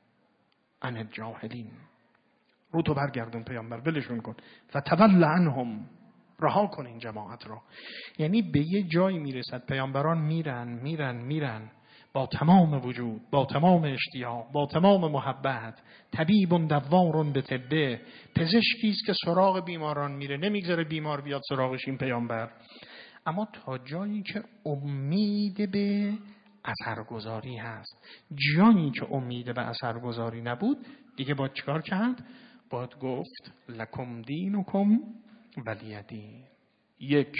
عن الجاهلین، رو تو برگردون پیامبر، ولشون کن، و تول عنهم، رها کن این جماعت رو. یعنی به یه جایی میرسد پیامبران میرن میرن میرن با تمام وجود، با تمام اشتیاق، با تمام محبت، طبیب دوار به طبه، پزشکیست که سراغ بیماران میره، نمیگذاره بیمار بیاد سراغش این پیامبر، اما تا جایی که امید به اثرگذاری هست. جایی که امید به اثرگذاری نبود، دیگه باید چیکار کرد؟ باید گفت لکم دینکم ولی دین. یک،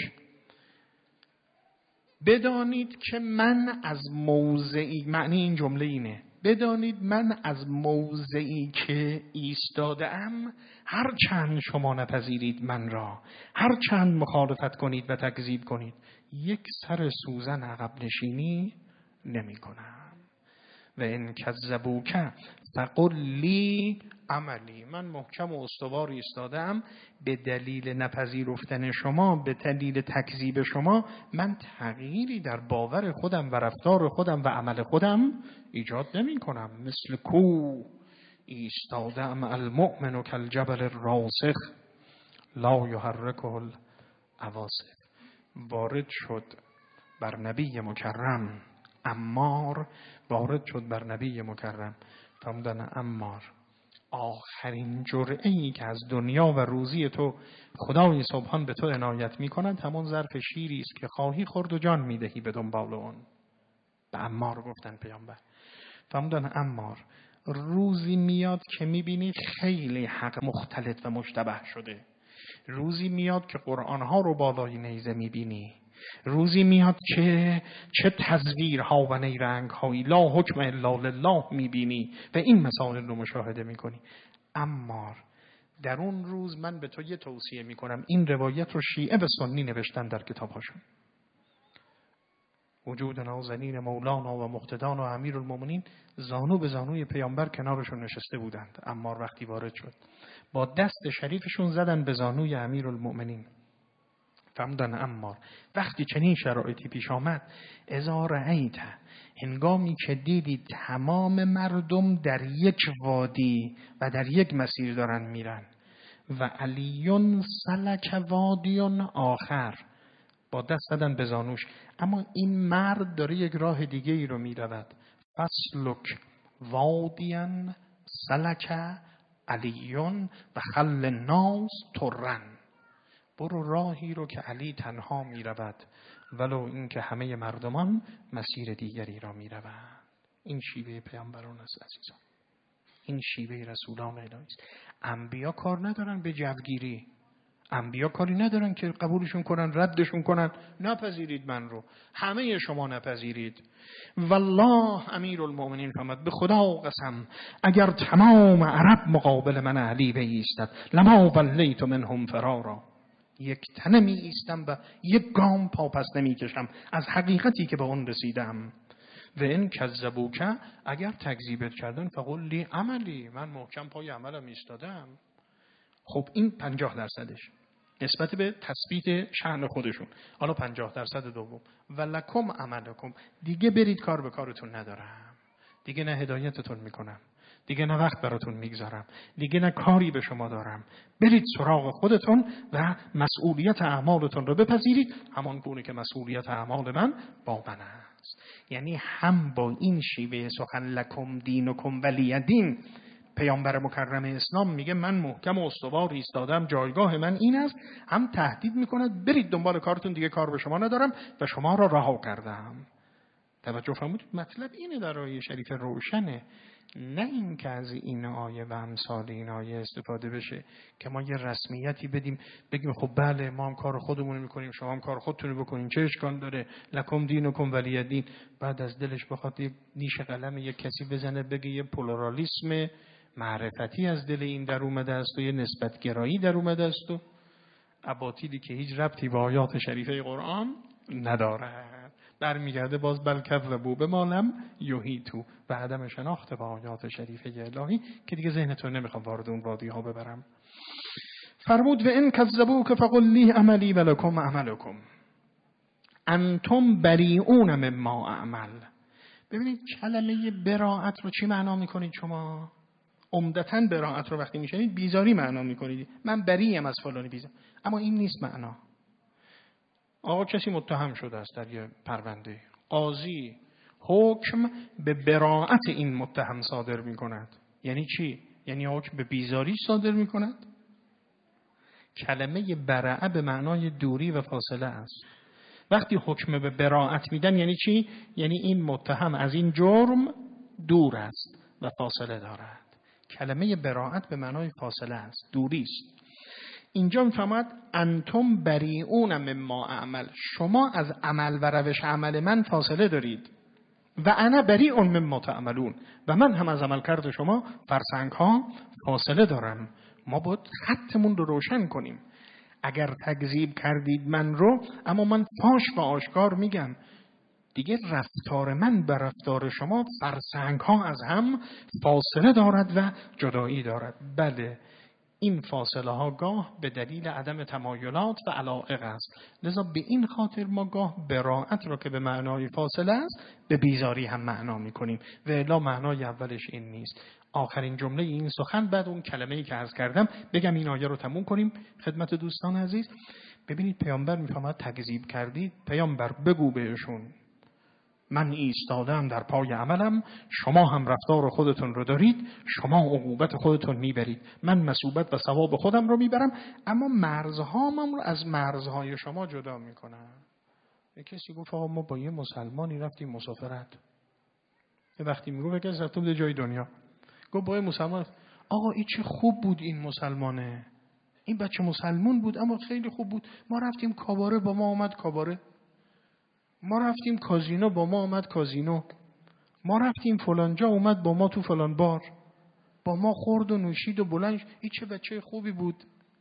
بدانید که من از موضعی، معنی این جمله اینه، بدانید من از موضعی که ایستاده‌ام، هر چند شما نپذیرید من را، هر چند مخالفت کنید و تکذیب کنید، یک سر سوزن عقب نشینی نمی کنم. و ان کذبوک فقل لی عملی، من محکم و استوار ایستادم. به دلیل نپذیرفتن شما، به دلیل تکذیب شما، من تغییری در باور خودم و رفتار خودم و عمل خودم ایجاد نمی کنم. مثل کو ایستادم المؤمن کالجبل الراسخ لا یحرکه العواصف. وارد شد بر نبی مکرم عمار، وارد شد بر نبی مکرم فرمودن عمار، آخرین جرعه‌ای که از دنیا و روزی تو خدای سبحان به تو عنایت می‌کند همون ظرف شیری است که خواهی خورد و جان می‌دهی به دنبال اون. به عمار گفتن پیامبر، فرمودن عمار، روزی میاد که می‌بینی خیلی حق مختلط و مشتبه شده، روزی میاد که قرآن‌ها رو بالای نیزه می‌بینی، روزی میاد که چه تزویرها و نیرنگ‌هایی لا حکم الا لله میبینی و این مسائل رو مشاهده میکنی. اما در اون روز من به تو یه توصیه میکنم، این روایت رو شیعه و سنی نوشتن در کتاب‌هاشون. وجودنا و زنین مولانا و مقتدانا و امیرالمومنین زانو به زانوی پیامبر کنارشون نشسته بودند. اما وقتی وارد شد با دست شریفشون زدن به زانوی امیرالمومنین. فرمودن عمار، وقتی چنین شرایطی پیش آمد، اذا رأیت، هنگامی که دیدی تمام مردم در یک وادی و در یک مسیر دارن میرن و علیون سلک وادیون آخر، با دست زدن به زانوش، اما این مرد داره یک راه دیگه ای رو میرود. فسلک وادیان سلک علیون و خل الناس ترن، برو راهی رو که علی تنها می رود ولو اینکه همه مردمان مسیر دیگری را می روند. این شیوه پیامبران است عزیزان، این شیوه رسولان الهی است. انبیا کار ندارن به جوگیری، انبیا کاری ندارن که قبولشون کنن ردشون کنن، نپذیرید من رو، همه شما نپذیرید. والله امیرالمومنین فرمود، به خدا قسم اگر تمام عرب مقابل من علی بایستد لما ولیت منهم فرارا، یک تنه می ایستم و یک گام پا پس نمی کشم از حقیقتی که به اون رسیدم. و این کذبوک، اگر تکذیبت کردن فقل لی عملی، من محکم پای عملم ایستادم. خب این پنجاه درصدش نسبت به تثبیت شأن خودشون. حالا پنجاه درصد دوم، ولکم عملکم، دیگه برید کار به کارتون ندارم، دیگه نه هدایتتون میکنم، دیگه نه وقت براتون میگذارم، دیگه نه کاری به شما دارم، برید سراغ خودتون و مسئولیت اعمالتون رو بپذیرید، همان گونه که مسئولیت اعمال من با من است. یعنی هم با این شیوه سخن لکم دینکم ولی دین، پیامبر مکرم اسلام میگه من محکم و استوار ایستادم، جایگاه من این است، هم تهدید میکند برید دنبال کارتون، دیگه کار به شما ندارم و شما را رها کردم. توجه فرمودید؟ مطلب اینه در آیه شریف روشنه، نه این که از این آیه و امثال این آیه استفاده بشه که ما یه رسمیتی بدیم بگیم خب بله ما هم کار خودمون میکنیم شما هم کار خودتون رو بکنین، چه اشکال داره، لکم دینکم ولی دین. بعد از دلش بخواد یه نیش قلم یک کسی بزنه بگه یه پلورالیسم معرفتی از دل این در اومده است و یه نسبت گرایی در اومده است و اباطیلی که هیچ ربطی به آیات شریفه قرآن نداره. برمیگرده باز بل کذبوا بما لم یحیطوا و عدم شناخت با آیات شریفه الهی که دیگه ذهنتون نمیخوام وارد اون وادی ها ببرم. فرمود و ان کذبوک فقل لی عملی ولکم عملکم انتم بریئون مما اعمل. ببینید کلمه براءت رو چی معنا میکنید شما؟ عمدتاً براءت رو وقتی میشنید بیزاری معنا میکنید، من بریئم از فلانی بیزار، اما این نیست معنا. آقا کسی متهم شده است در یه پرونده، قاضی حکم به براءت این متهم صادر میکند. یعنی چی؟ یعنی حکم به بیزاری صادر میکند. کلمه برأ به معنای دوری و فاصله است. وقتی حکم به براءت میدن یعنی چی؟ یعنی این متهم از این جرم دور است و فاصله دارد. کلمه براءت به معنای فاصله است، دوری است. اینجا میفهمد انتم بریئون مما اعمل، شما از عمل و روش عمل من فاصله دارید. و انا بریء مما تعملون، و من هم از عملکرد شما فرسنگ ها فاصله دارم. ما باید خطمون رو روشن کنیم. اگر تکذیب کردید من رو، اما من فاش و آشکار میگم دیگه رفتار من به رفتار شما فرسنگ ها از هم فاصله دارد و جدایی دارد. بله، این فاصله ها گاه به دلیل عدم تمایلات و علایق است، لذا به این خاطر ما گاه براءت را که به معنای فاصله است به بیزاری هم معنا میکنیم و الا معنای اولش این نیست. آخرین جمله این سخن بعد اون کلمه‌ای که عرض کردم بگم این آیه رو تموم کنیم خدمت دوستان عزیز. ببینید پیامبر میفهمد تکذیب کردید، پیامبر بگو بهشون من ایستادم در پای عملم، شما هم رفتار خودتون رو دارید، شما عقوبت خودتون میبرید، من مثوبت و ثواب خودم رو میبرم، اما مرزهامم رو از مرزهای شما جدا میکنم. یه کسی گفت آقا ما با یه مسلمانی رفتیم مسافرت، یه وقتی میگو بگه رفتم به جای دنیا، گفت با یه مسلمان، آقا این چه خوب بود این مسلمانه، این بچه مسلمان بود اما خیلی خوب بود، ما رفتیم کاباره با ما اومد کاباره، ما رفتیم کازینو با ما اومد کازینو، ما رفتیم فلانجا اومد با ما تو فلان بار، با ما خورد و نوشید و بلند، این چه بچه خوبی بود.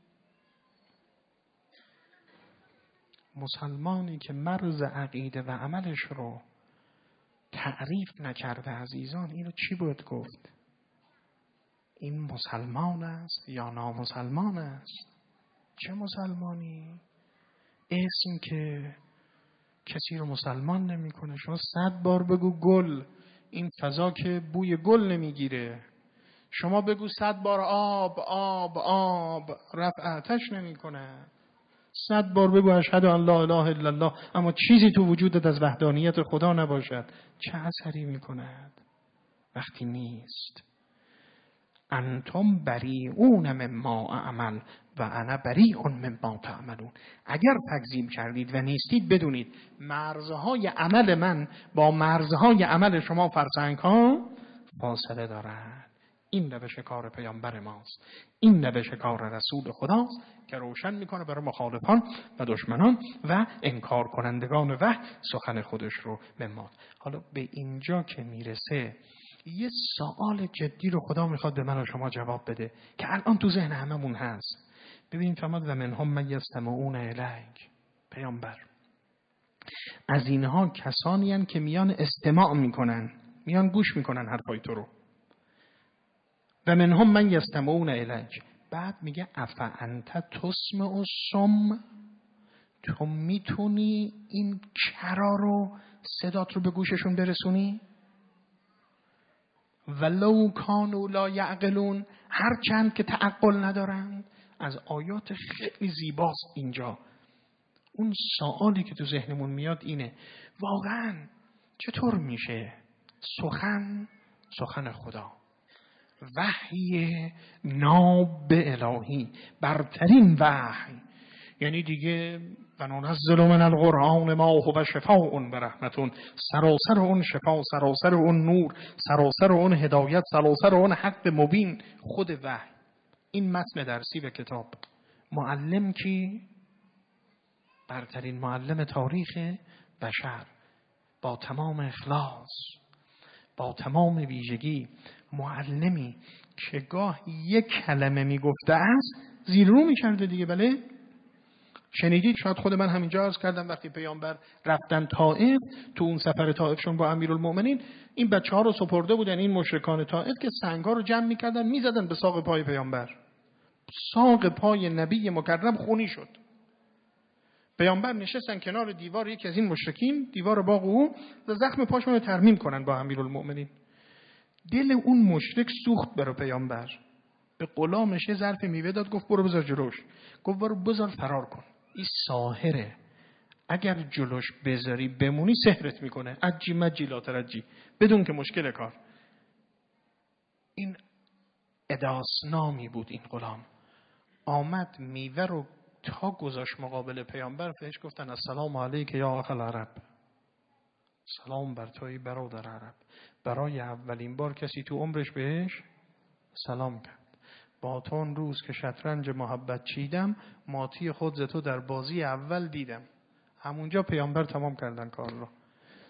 مسلمانی که مرز عقیده و عملش رو تعریف نکرده عزیزان، اینو چی بود گفت؟ این مسلمان است یا نامسلمان است؟ چه مسلمانی؟ اسم که کسی رو مسلمان نمیکنه. شما صد بار بگو گل، این فضا که بوی گل نمیگیره. شما بگو صد بار آب آب آب، رفع آتش نمیکنه. صد بار بگو اشهد ان لا اله الا الله، اما چیزی تو وجودت از وحدانیت خدا نباشد، چه اثری میکند؟ وقتی نیست. انتم بریئون مما اعمل و انا بریء مما تعملون. اگر تکذیب کردید و نیستید بدونید مرزهای عمل من با مرزهای عمل شما فرسنگ ها فاصله دارد. این روش کار پیامبر ماست، این روش کار رسول خداست که روشن میکنه برای مخالفان و دشمنان و انکار کنندگان وحی سخن خودش رو به ما. حالا به اینجا که میرسه یه سوال جدی رو خدا میخواد به من و شما جواب بده که الان تو ذهن هممون هست. ببینید فرمود و منهم من یستمعون الیک، پیامبر از اینها کسانی هستند که میان استماع میکنن، میان گوش میکنن حرفای تو رو. و منهم من یستمعون الیک، بعد میگه افا انت تسمع الصم، تو میتونی این کرا رو صدات رو به گوششون برسونی؟ ولو کانوا لا یعقلون، هر چند که تعقل ندارند. از آیات خیلی زیباست اینجا. اون سوالی که تو ذهنمون میاد اینه واقعا چطور میشه سخن سخن خدا، وحی ناب الهی، برترین وحی، یعنی دیگه و ننزل من القرآن ما هو شفاء و رحمت، سراسر اون شفا، سراسر اون نور، سراسر اون هدایت، سراسر اون حق مبین خود وحی. این متن درسی به کتاب. معلم کی؟ برترین معلم تاریخ بشر، با تمام اخلاص، با تمام ویژگی، معلمی که گاه یک کلمه میگفته است زیر رو میکرده دیگه. بله شنیدید، شاید خود من همینجا عرض کردم وقتی پیامبر رفتن طائف، تو اون سفر طائفشون با امیرالمؤمنین این بچه ها رو سپرده بودن این مشرکان طائف که سنگا رو جمع میکردن میزدن به ساق پای پیامبر. ساق پای نبی مکرم خونی شد. پیامبر نشستن کنار دیوار یکی از این مشرکین، دیوار باغ او، و زخم پاشون رو ترمیم کنن با امیرالمؤمنین. دل اون مشرک سوخت برای پیامبر، به غلامش یه ظرف میوه داد، گفت برو بذار جلوش، گفت برو بذار فرار کن، این ساحره، اگر جلوش بذاری بمونی سحرت میکنه، عجی مجی لا ترجی، بدون که مشکل کار. این اداسنامی بود. این غلام آمد میوه رو تا گذاشت مقابل پیامبر، بهش گفتن السلام علیک یا اخ العرب، سلام بر توی برادر عرب. برای اولین بار کسی تو عمرش بهش سلام کرد. با تو اون روز که شطرنج محبت چیدم، ماتی خود ز تو در بازی اول دیدم. همونجا پیامبر تمام کردن کار رو.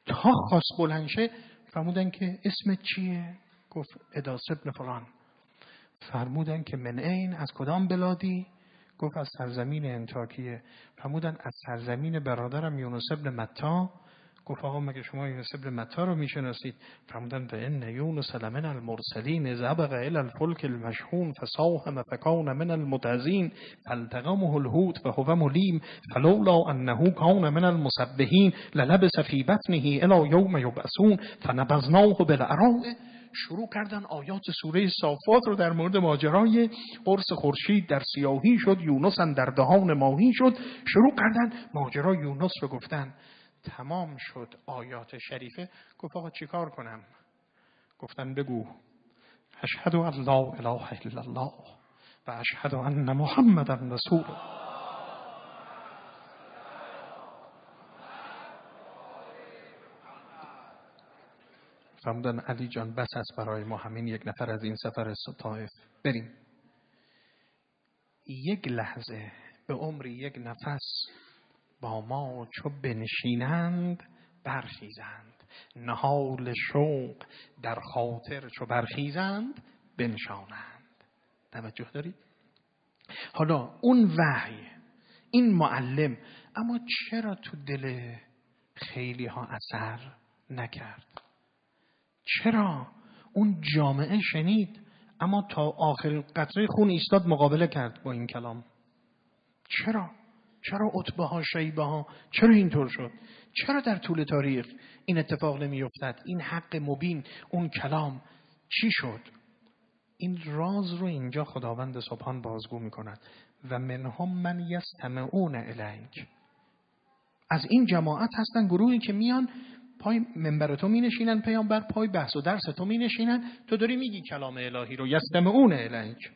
تا خواست بلند شه فرمودن که اسمت چیه؟ گفت اداس ابن فلان. فرمودن که من این، از کدام بلادی؟ گفت از سرزمین انطاکیه. فرمودن از سرزمین برادرم یونس ابن متی. گفت آقا مگه شما یونس ابن متی رو میشناسید؟ فرمودن به ان یونس لمن المرسلین زبق الى الفلك المشحون فساهم فكان من المدحضین فالتقمه الحوت وهو ملیم فلولا انه كان من المسبحین للبث في بطنه الى یوم یبعثون فنبذناه بالعراء. شروع کردن آیات سوره صافات رو در مورد ماجرای قرص خورشید در سیاهی شد، یونس در دهان ماهی شد. شروع کردن ماجرای یونس رو گفتن. تمام شد آیات شریفه. گفت آقا چیکار کنم؟ گفتن بگو اشهد ان لا اله الا الله و اشهد ان محمدا رسول الله. فرمودن علی جان بس است برای ما همین یک نفر از این سفر طائف، بریم. یک لحظه به عمری یک نفس با ما چو بنشینند برخیزند، نهال شوق در خاطر چو برخیزند بنشانند. توجه دارید؟ حالا اون وحی، این معلم، اما چرا تو دل خیلی ها اثر نکرد؟ چرا اون جامعه شنید اما تا آخر قطره خون ایستاد مقابله کرد با این کلام؟ چرا؟ چرا عتبه ها شیبه ها چرا اینطور شد؟ چرا در طول تاریخ این اتفاق نمی افتد؟ این حق مبین، اون کلام چی شد؟ این راز رو اینجا خداوند سبحان بازگو می کند. و منهم من یستمعون الیک. از این جماعت هستن گروهی که میان پای منبر تو می نشینن، پیامبر پای بحث و درس تو می نشینن، تو داری میگی کلام الهی رو، یستمعون الیک.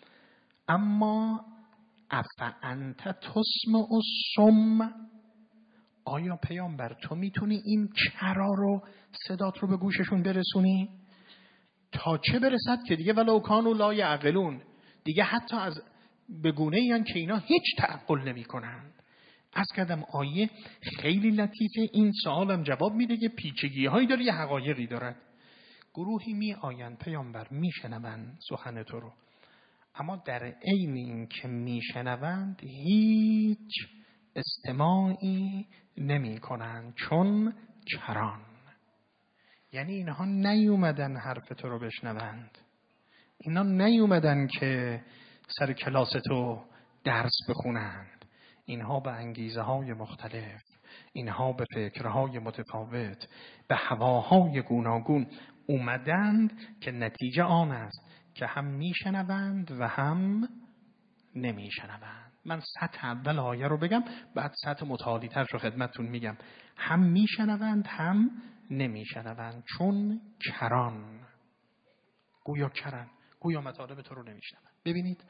اما افانت تسمع الصم، آیا پیامبر تو میتونی این کرا رو، صدات رو به گوششون برسونی؟ تا چه برسد که دیگه ولو کانوا لا یعقلون، دیگه حتی از بگونه ایان که اینا هیچ تعقل نمی کنند. از کردم آیه خیلی لطیفه، این سوالم جواب میده که پیچگی هایی داره، یه حقایقی دارد. گروهی می آیند پیامبر میشنوند سخن تو رو، اما در عین این که میشنوند هیچ استماعی نمی کنند، چون کران. یعنی اینها نیومدن حرف تو رو بشنوند، اینا نیومدن که سر کلاس تو درس بخونند. اینها به انگیزه های مختلف، اینها به فکرهای متفاوت، به هواهای گوناگون اومدند که نتیجه آن است که هم میشنوند و هم نمیشنوند. من سطح اول آیه رو بگم، بعد سطح متعالی تر رو خدمتتون میگم. هم میشنوند هم نمیشنوند، چون کران، گویا کرن، گویا مطالب تو رو نمیشنوند. ببینید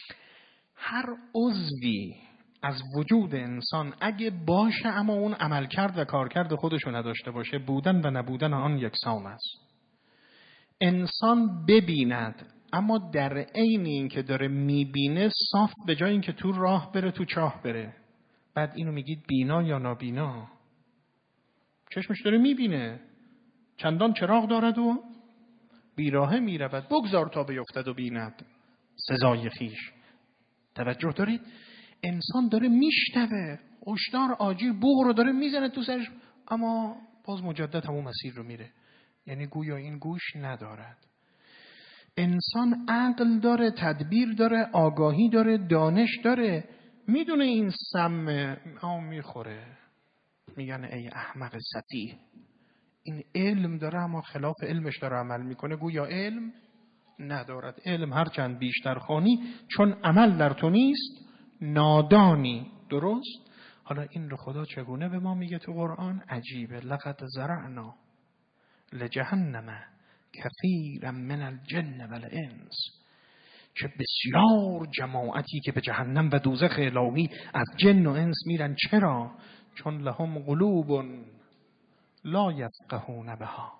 هر عضوی از وجود انسان اگه باشه اما اون عملکرد و کارکرد خودشو نداشته باشه، بودن و نبودن آن یکسان است. انسان ببیند اما در عین این که داره میبینه صاف، به جای این که تو راه بره تو چاه بره. بعد اینو میگید بینا یا نابینا؟ چشمش داره میبینه، چندان چراغ دارد و بیراهه میرود، بگذار تا بیفتد و بیند سزای خیش. توجه دارید؟ انسان داره میشنوه، هشدار آجیل بوق رو داره میزنه تو سرش، اما باز مجدد همون مسیر رو میره. یعنی گویا این گوش ندارد. انسان عقل داره، تدبیر داره، آگاهی داره، دانش داره، میدونه این سم آم میخوره. میگن ای احمق سطیح، این علم داره اما خلاف علمش داره عمل میکنه، گویا علم ندارد. علم هرچند بیشتر خوانی چون عمل در تو نیست نادانی. درست؟ حالا این رو خدا چگونه به ما میگه تو قرآن؟ عجیبه. لقد زرعنا لجهنم کثیرا من الجن والانس. چه بسیار جماعتی که به جهنم و دوزخ الهی از جن و انس میرن. چرا؟ چون لهم قلوب لا یفقهون بها،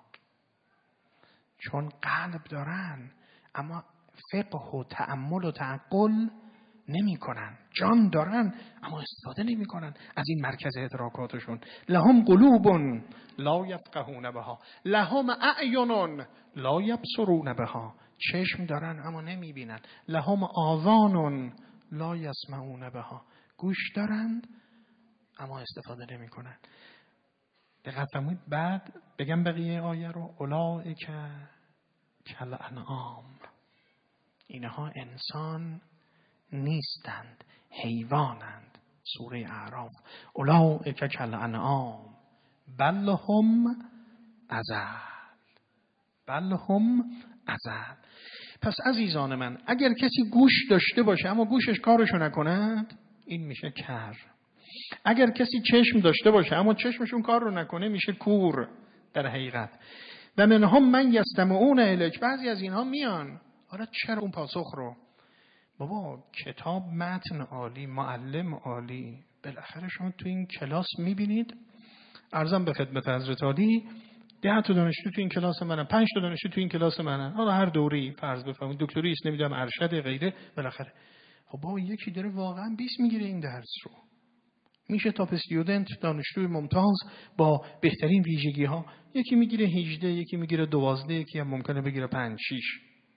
چون قلب دارن اما فقه و تأمل و تعقل نمی کنن. جان دارن اما استفاده نمی کنن از این مرکز ادراکاتشون. لهم قلوب لا یفقهون بها، لهم اعین لا یبصرون بها، چشم دارن اما نمی بینن. لهم آذان لا یسمعون بها، گوش دارند اما استفاده نمی کنن. دقت فرمایید. بعد بگم بقیه آیه رو. اولئک کالانعام، اینها انسان نیستند، حیوانند. سوره اعراف. اولئک کالانعام بل هم اضل، بل هم اضل. پس عزیزان من، اگر کسی گوش داشته باشه اما گوشش کارشو نکند، این میشه کر. اگر کسی چشم داشته باشه اما چشمشون کار رو نکنه، میشه کور در حقیقت. و منهم من یستمعون الیک، بعضی از اینها میان. حالا چرا اون پاسخ رو؟ بابا کتاب متن عالی، معلم عالی، بالاخره شما تو این کلاس میبینید. عرضم به خدمت حضرت عالی، ده تا دانشجو تو این کلاس منن، پنج تا دانشجو تو این کلاس منن، حالا هر دوره‌ای فرض بفرمایید، دکتری است، نمیدونم ارشد غیره، بالاخره خب بابا یکی داره واقعا بیست میگیره این درس رو، میشه تاپ استودنت، دانشجوی ممتاز با بهترین ویژگی ها، یکی میگیره هجده، یکی میگیره دوازده، یکی هم ممکنه بگیره پنج شش.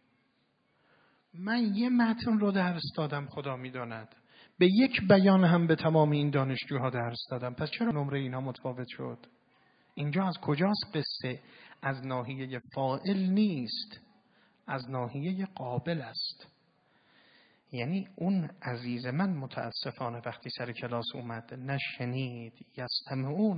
من یه متن رو درس دادم، خدا میداند، به یک بیان هم به تمام این دانشجوها درس دادم. پس چرا نمره اینها متفاوت شد؟ اینجا از کجاست قصه؟ از ناحیه فاعل نیست، از ناحیه قابل است. یعنی اون عزیز من متاسفانه وقتی سر کلاس اومد نشنید، یستمعون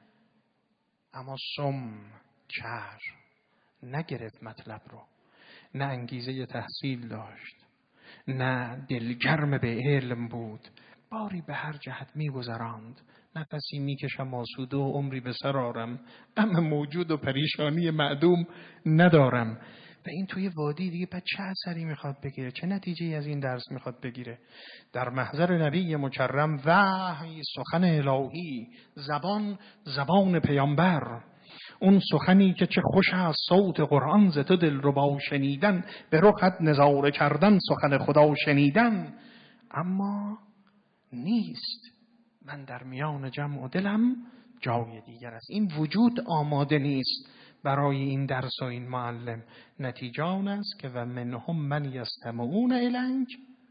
اما سم کر، نگرفت مطلب رو، نه انگیزه تحصیل داشت، نه دلگرم به علم بود، باری به هر جهت میگذراند. نفسی میکشم آسوده و عمری به سر آرم، اما موجود و پریشانی معدوم ندارم. و این توی وادی دیگه بعد چه اثری میخواد بگیره؟ چه نتیجه از این درس میخواد بگیره؟ در محضر نبی مکرم وحی، سخن الهی، زبان زبان پیامبر، اون سخنی که چه خوش است صوت قرآن، ز تو دلربا شنیدن، به رخت نظاره کردن سخن خدا شنیدن. اما نیست، من در میان جمع و دلم جای دیگر است. این وجود آماده نیست برای این درس و این معلم. نتیجه آن است که و منهم من یستمعون الیک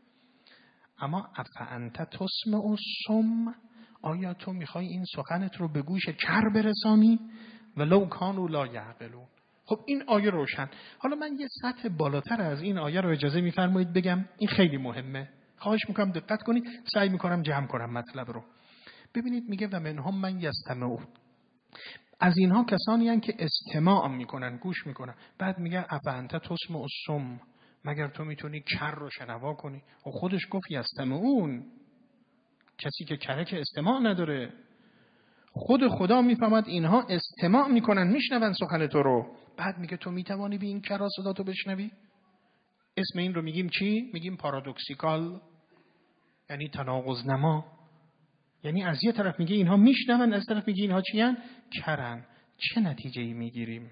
اما افانت تسمع الصم، آیا تو میخوای این سخنت رو به گوش کر برسانی؟ ولو کانوا لا یعقلون. خب این آیه روشن. حالا من یه سطح بالاتر از این آیه رو اجازه میفرمایید بگم، این خیلی مهمه، خواهش میکنم دقت کنید، سعی میکنم جمع کنم مطلب رو. ببینید میگه و منهم من یستمعون، از اینها کسانی هستند که استماع میکنن، گوش میکنن. بعد میگه افانت تسمع الصم، مگر تو میتونی کر رو شنوا کنی؟ و خودش گفت یستمعون، کسی که کره که استماع نداره. خود خدا میفهمد اینها استماع میکنن، میشنون سخن تو رو. بعد میگه تو میتوانی به این کرا صدا تو بشنوی؟ اسم این رو میگیم چی؟ میگیم پارادوکسیکال، یعنی تناقض نما. یعنی از یه طرف میگه اینها میشنون، از طرف میگه اینها چی هن؟ کرن. چه نتیجه ای میگیریم؟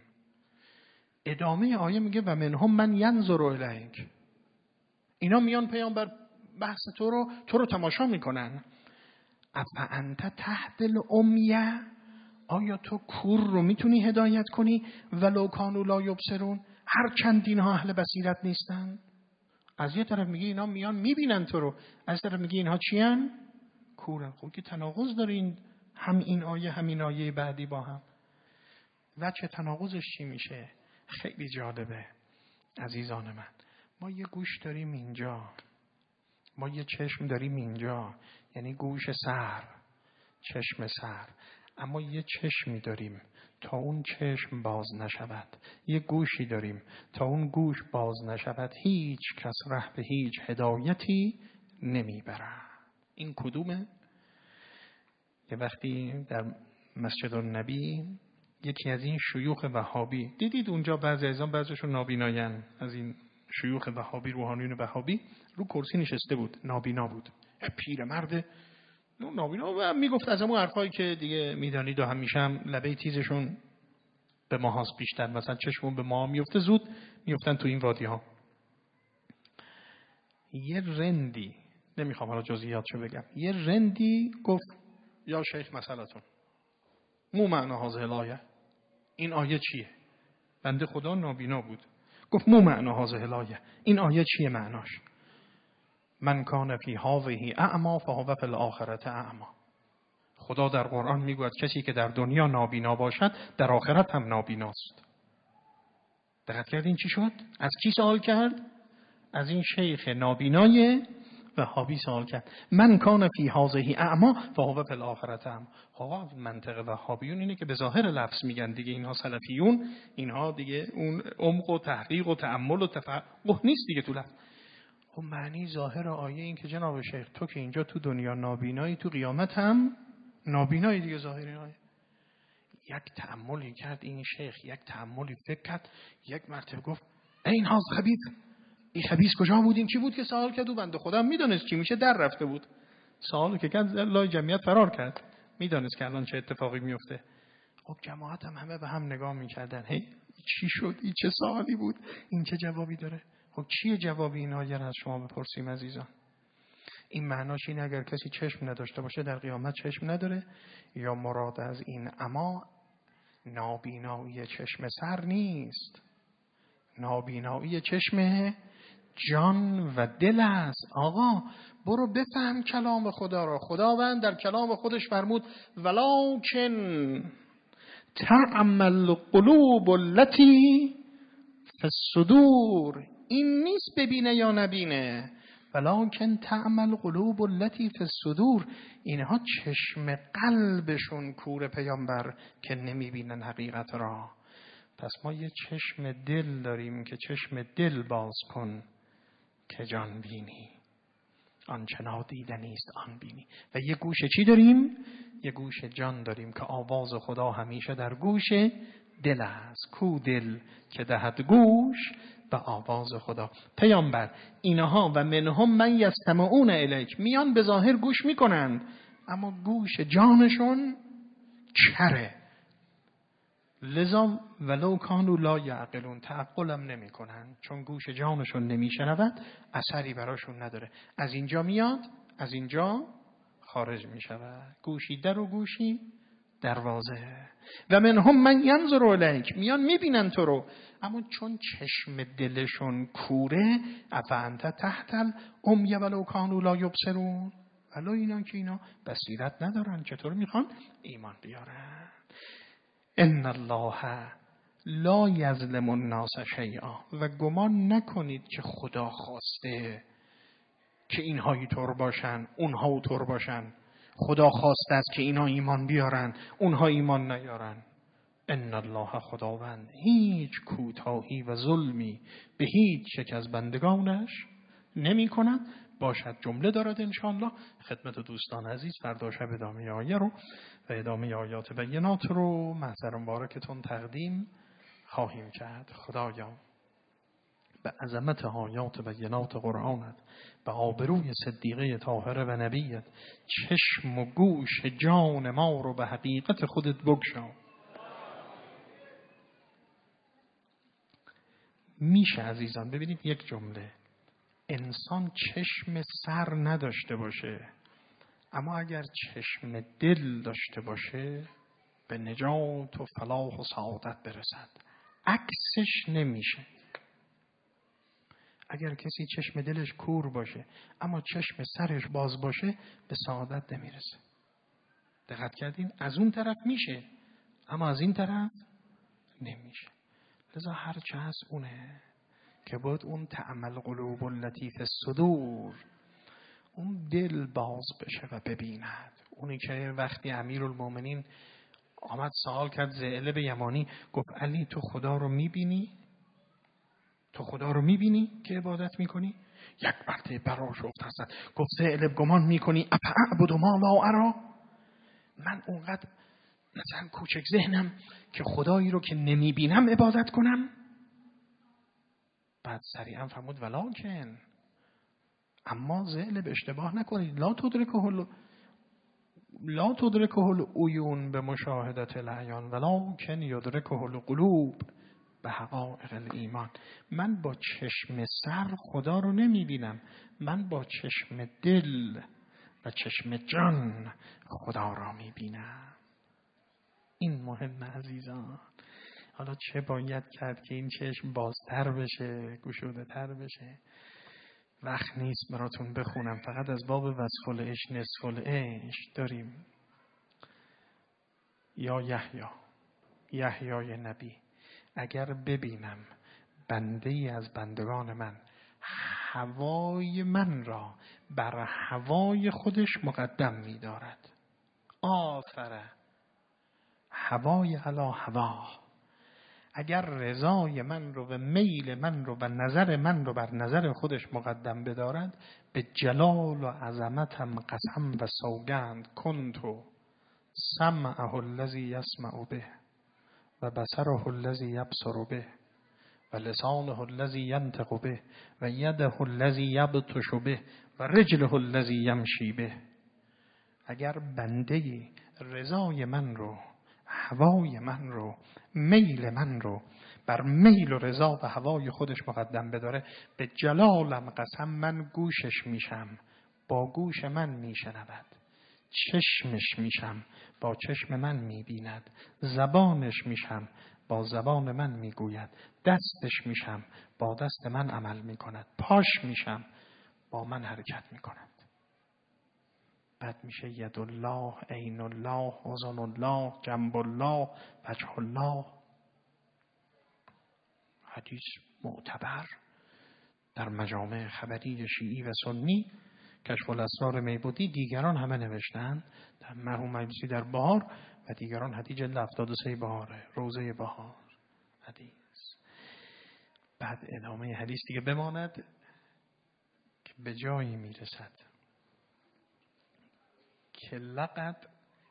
ادامه آیه میگه و منهم من ینظر الیک، اینا میان پیامبر بحث تو رو تو رو تماشا میکنن. افانت تهدی الامیه، آیا تو کور رو میتونی هدایت کنی؟ ولو کانوا لا یبصرون، هر چند اینها اهل بصیرت نیستن. از یه طرف میگه اینا میان میبینن تو رو، از طرف میگه اینها چی هن؟ کورن. خب که تناقض دارین، هم این آیه هم این آیه بعدی با هم. وجه تناقضش چی میشه؟ خیلی جالبه عزیزان من. ما یه گوش داریم اینجا، ما یه چشم داریم اینجا، یعنی گوش سر، چشم سر، اما یه چشمی داریم تا اون چشم باز نشود، یه گوشی داریم تا اون گوش باز نشود، هیچ کس ره به هیچ هدایتی نمیبره. این کدومه؟ یه وقتی در مسجد النبی یکی از این شیوخ وهابی، دیدید اونجا بعضی از آن بعضیشون نابیناین، از این شیوخ وهابی، روحانیون وهابی، رو کرسی نشسته بود، نابینا بود، پیرمرد نابینا، و میگفت از همون حرفایی که دیگه میدانید و همیشه هم لبه تیزشون به ما هاست بیشتر، مثلا چشمون به ما میفته، زود میفتن تو این وادی ها. یه رندی نمیخوام حالا جزئیاتشو بگم. یه رندی گفت یا شیخ مسئلتون مو معنا هذه الآیه، این آیه چیه؟ بنده خدا نابینا بود، گفت مو معنا هذه الآیه، این آیه چیه معناش؟ من کان فی هذه اعما فهو فی الاخره اعما. خدا در قرآن میگوید کسی که در دنیا نابینا باشد در آخرت هم نابیناست. دقت کردین چی شد؟ از کی سوال کرد؟ از این شیخ نابینای وهابی سوال کرد. من کان فی هذه اعما فهو فی الاخره اعما. آقا منطق وهابیون اینه که به ظاهر لفظ میگن دیگه، اینها سلفیون، اینها دیگه اون عمق و تحقیق و تأمل و تفقه نیست دیگه تو لفظ. خب معنی ظاهر آیه این که جناب شیخ تو که اینجا تو دنیا نابینایی، تو قیامت هم نابینایی دیگه. ظاهر این آیه یک تأملی کرد این شیخ، یک تأملی فکر کرد، یک مرتبه گفت این هاز خبیث، این خبیث کجا بود؟ این کی بود که سوال کرد؟ و بنده خودم میدونست چی میشه، در رفته بود. سوالو که کرد لای جمعیت فرار کرد، میدونست که الان چه اتفاقی میفته. خب جماعت هم همه به هم نگاه میکردن، هی چی شد؟ این چه سوالی بود؟ این چه جوابی داره؟ خب چیه جوابی این آیه از شما بپرسیم عزیزان؟ این معناش این اگر کسی چشم نداشته باشه در قیامت چشم نداره، یا مراد از این اما نابینایی چشم سر نیست، نابینایی چشم جان و دل است. آقا برو بفهم کلام خدا را. خداوند در کلام خودش فرمود ولکن تعمل قلوب التي فی الصدور. این نیست ببینه یا نبینه، ولکن تعمل قلوب التي فی الصدور. اینها چشم قلبشون کور پیامبر که نمیبینن حقیقت را. پس ما یه چشم دل داریم که چشم دل باز کن که جان بینی، آنچه نادیدنی است آن بینی. و یه گوش چی داریم؟ یه گوش جان داریم که آواز خدا همیشه در گوش دل است. کو دل که دهد گوش به آواز خدا. پیامبر اینها و منهم من یستمعون الیک، میان به ظاهر گوش میکنند اما گوش جانشون کره. لذا ولو کانوا لا یعقلون، تعقلم نمی کنن، چون گوش جانشون نمیشنود، اثری براشون نداره. از اینجا میاد از اینجا خارج می شود. گوشی در و گوشی دروازه. و منهم من ینظر الیک، میان میبینن تو رو اما چون چشم دلشون کوره، افانت تحت العمی ولو کانوا لا یبصرون. ولو اینا که اینا بصیرت ندارن چطور میخوان ایمان بیارن؟ ان الله لا یظلم الناس شیئا. و گمان نکنید که خدا خواسته که اینها اینطور باشن اونها اونطور باشن. خدا خواسته است که اینها ایمان بیارن اونها ایمان نیارن. ان الله، خداوند هیچ کوتاهی و ظلمی به هیچ یک از بندگانش نمی کند. باشد جمله دارد انشاءالله. خدمت دوستان عزیز فردا شب ادامه آیه رو و ادامه آیات بینات رو محضر مبارکتون تقدیم خواهیم کرد. خدایا به عظمت آیات بینات قرآنت، به آبروی صدیقه طاهره و نبیت، چشم و گوش جان ما رو به حقیقت خودت بگشا. میشه عزیزان ببینید یک جمله، انسان چشم سر نداشته باشه اما اگر چشم دل داشته باشه به نجات و فلاح و سعادت برسد. عکسش نمیشه. اگر کسی چشم دلش کور باشه اما چشم سرش باز باشه به سعادت نمیرسه. دقت کردین؟ از اون طرف میشه اما از این طرف نمیشه. لذا هر چه هست اونه که باید اون تعمل قلوب التي فی الصدور، اون دل باز بشه و ببیند. اونی که وقتی امیرالمومنین آمد سوال کرد ذئلب یمانی، گفت علی تو خدا رو میبینی؟ تو خدا رو میبینی که عبادت میکنی؟ یک مرتبه براش افتاد، گفت ذئلب گمان میکنی افاعبد ما لا ارا؟ من اونقدر مثلا کوچک ذهنم که خدایی رو که نمیبینم عبادت کنم؟ بعد سریعا فرمود ولکن، اما ذئلب اشتباه نکنید، لا تدرکه لا تدرکه العیون به مشاهدت العیان ولکن یدرکه القلوب. به حقایق الایمان. من با چشم سر خدا رو نمی بینم، من با چشم دل و چشم جان خدا را می بینم. این مهم عزیزان. حالا چه باید کرد که این چشم بازتر بشه، گشوده تر بشه؟ وقت نیست براتون بخونم، فقط از باب وصف العشق نصف العشق داریم. یا یحیی یحیای نبی، اگر ببینم بنده ای از بندگان من هوای من را بر هوای خودش مقدم می دارد، آفره هوای علی هوا، اگر رضای من رو و میل من رو و نظر من رو بر نظر خودش مقدم بدارد، به جلال و عظمتم قسم و سوگند کنتو سمعه الذی یسمع به و بصره الذی یبصر به و لسانه الذی ینطق به و یده الذی یبطش به و رجله الذی یمشی به. اگر بنده رضای من رو، هوای من رو، میل من رو بر میل و رضا و هوای خودش مقدم بداره، به جلالم قسم من گوشش میشم، با گوش من میشنود، چشمش میشم، با چشم من میبیند، زبانش میشم، با زبان من میگوید، دستش میشم، با دست من عمل میکند، پاش میشم، با من حرکت میکند. بعد میشه ید الله، عین الله، اذن الله، جنب الله، وجه الله. حدیث معتبر در مجامع خبری شیعی و سنی، کشف الاسرار میبودی، دیگران همه نوشتن، در مرحوم مجلسی در بهار و دیگران حدیث جلد هفتاد و سه بهاره، روزه بهار حدیث. بعد ادامه حدیث دیگه بماند که به جایی میرسد که لقد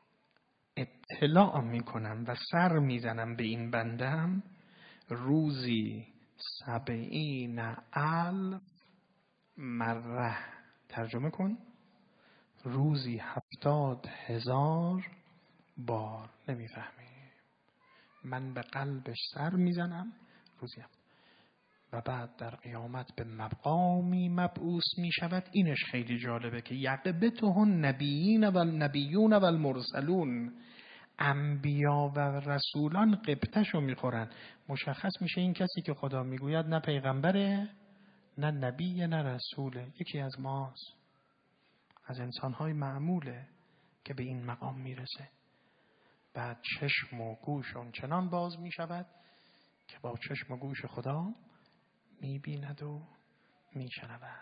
اطلاع میکنم و سر میزنم به این بندم روزی سبعین الف مره. ترجمه کن، روزی هفتاد هزار بار. نمیفهمی؟ من به قلبش سر میزنم روزی هفتاد. و بعد در قیامت به مقامی مبعوث می شود. اینش خیلی جالبه که یعقبته النبیین و النبیون و المرسلون، انبیا و رسولان قبطشو میخورن. مشخص میشه این کسی که خدا میگوید نه پیغمبره، نه نبیه، نه رسوله، یکی از ماست، از انسانهای معموله که به این مقام میرسه. بعد چشم و گوش اون چنان باز میشود که با چشم و گوش خدا میبیند و میشنود.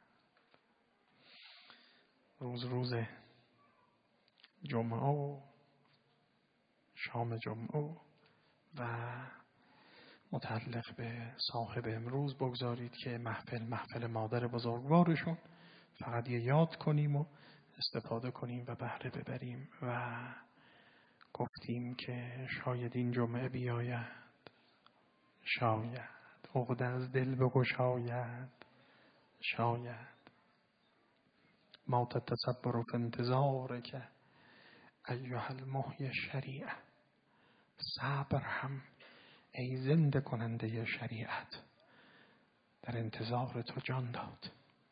روز روز جمعه و شام جمعه و متعلق به صاحب امروز بگذارید که محفل محفل مادر بزرگوارشون، فقط یه یاد کنیم و استفاده کنیم و بهره ببریم. و گفتیم که شاید این جمعه بیاید، شاید عقده از دل بگشاید، شاید ما تتصبر فی انتظارک ایها المحیی الشریعه. صبر هم ای زنده کننده شریعت در انتظار تو جان داد.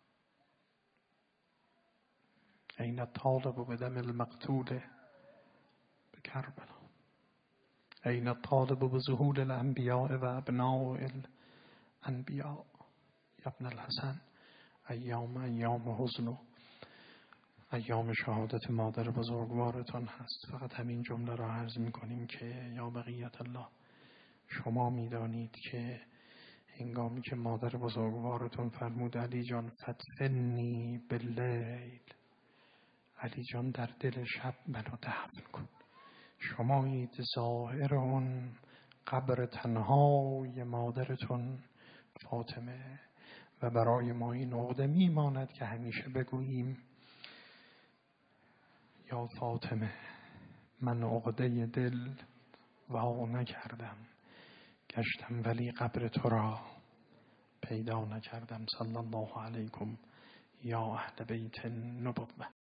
این الطالب بدم المقتول به کربلا، این الطالب بظهور الانبیاء و ابناء الانبیاء. ابن الحسن ایام ایام حزن و ایام شهادت مادر بزرگوارتان هست. فقط همین جمله را عرض میکنیم که یا بقیت الله، شما میدانید که هنگامی که مادر بزرگوارتون فرمود علی جان فتنی باللیل، علی جان در دل شب منو دفن کن، شمایید ظاهر اون قبر تنهای مادرتون فاطمه. و برای ما این عقده میماند که همیشه بگوییم یا فاطمه من عقده دل وا نکردم، گشتم ولی قبر تو را پیدا نکردم. صلی الله علیکم یا اهل بیت النبوة.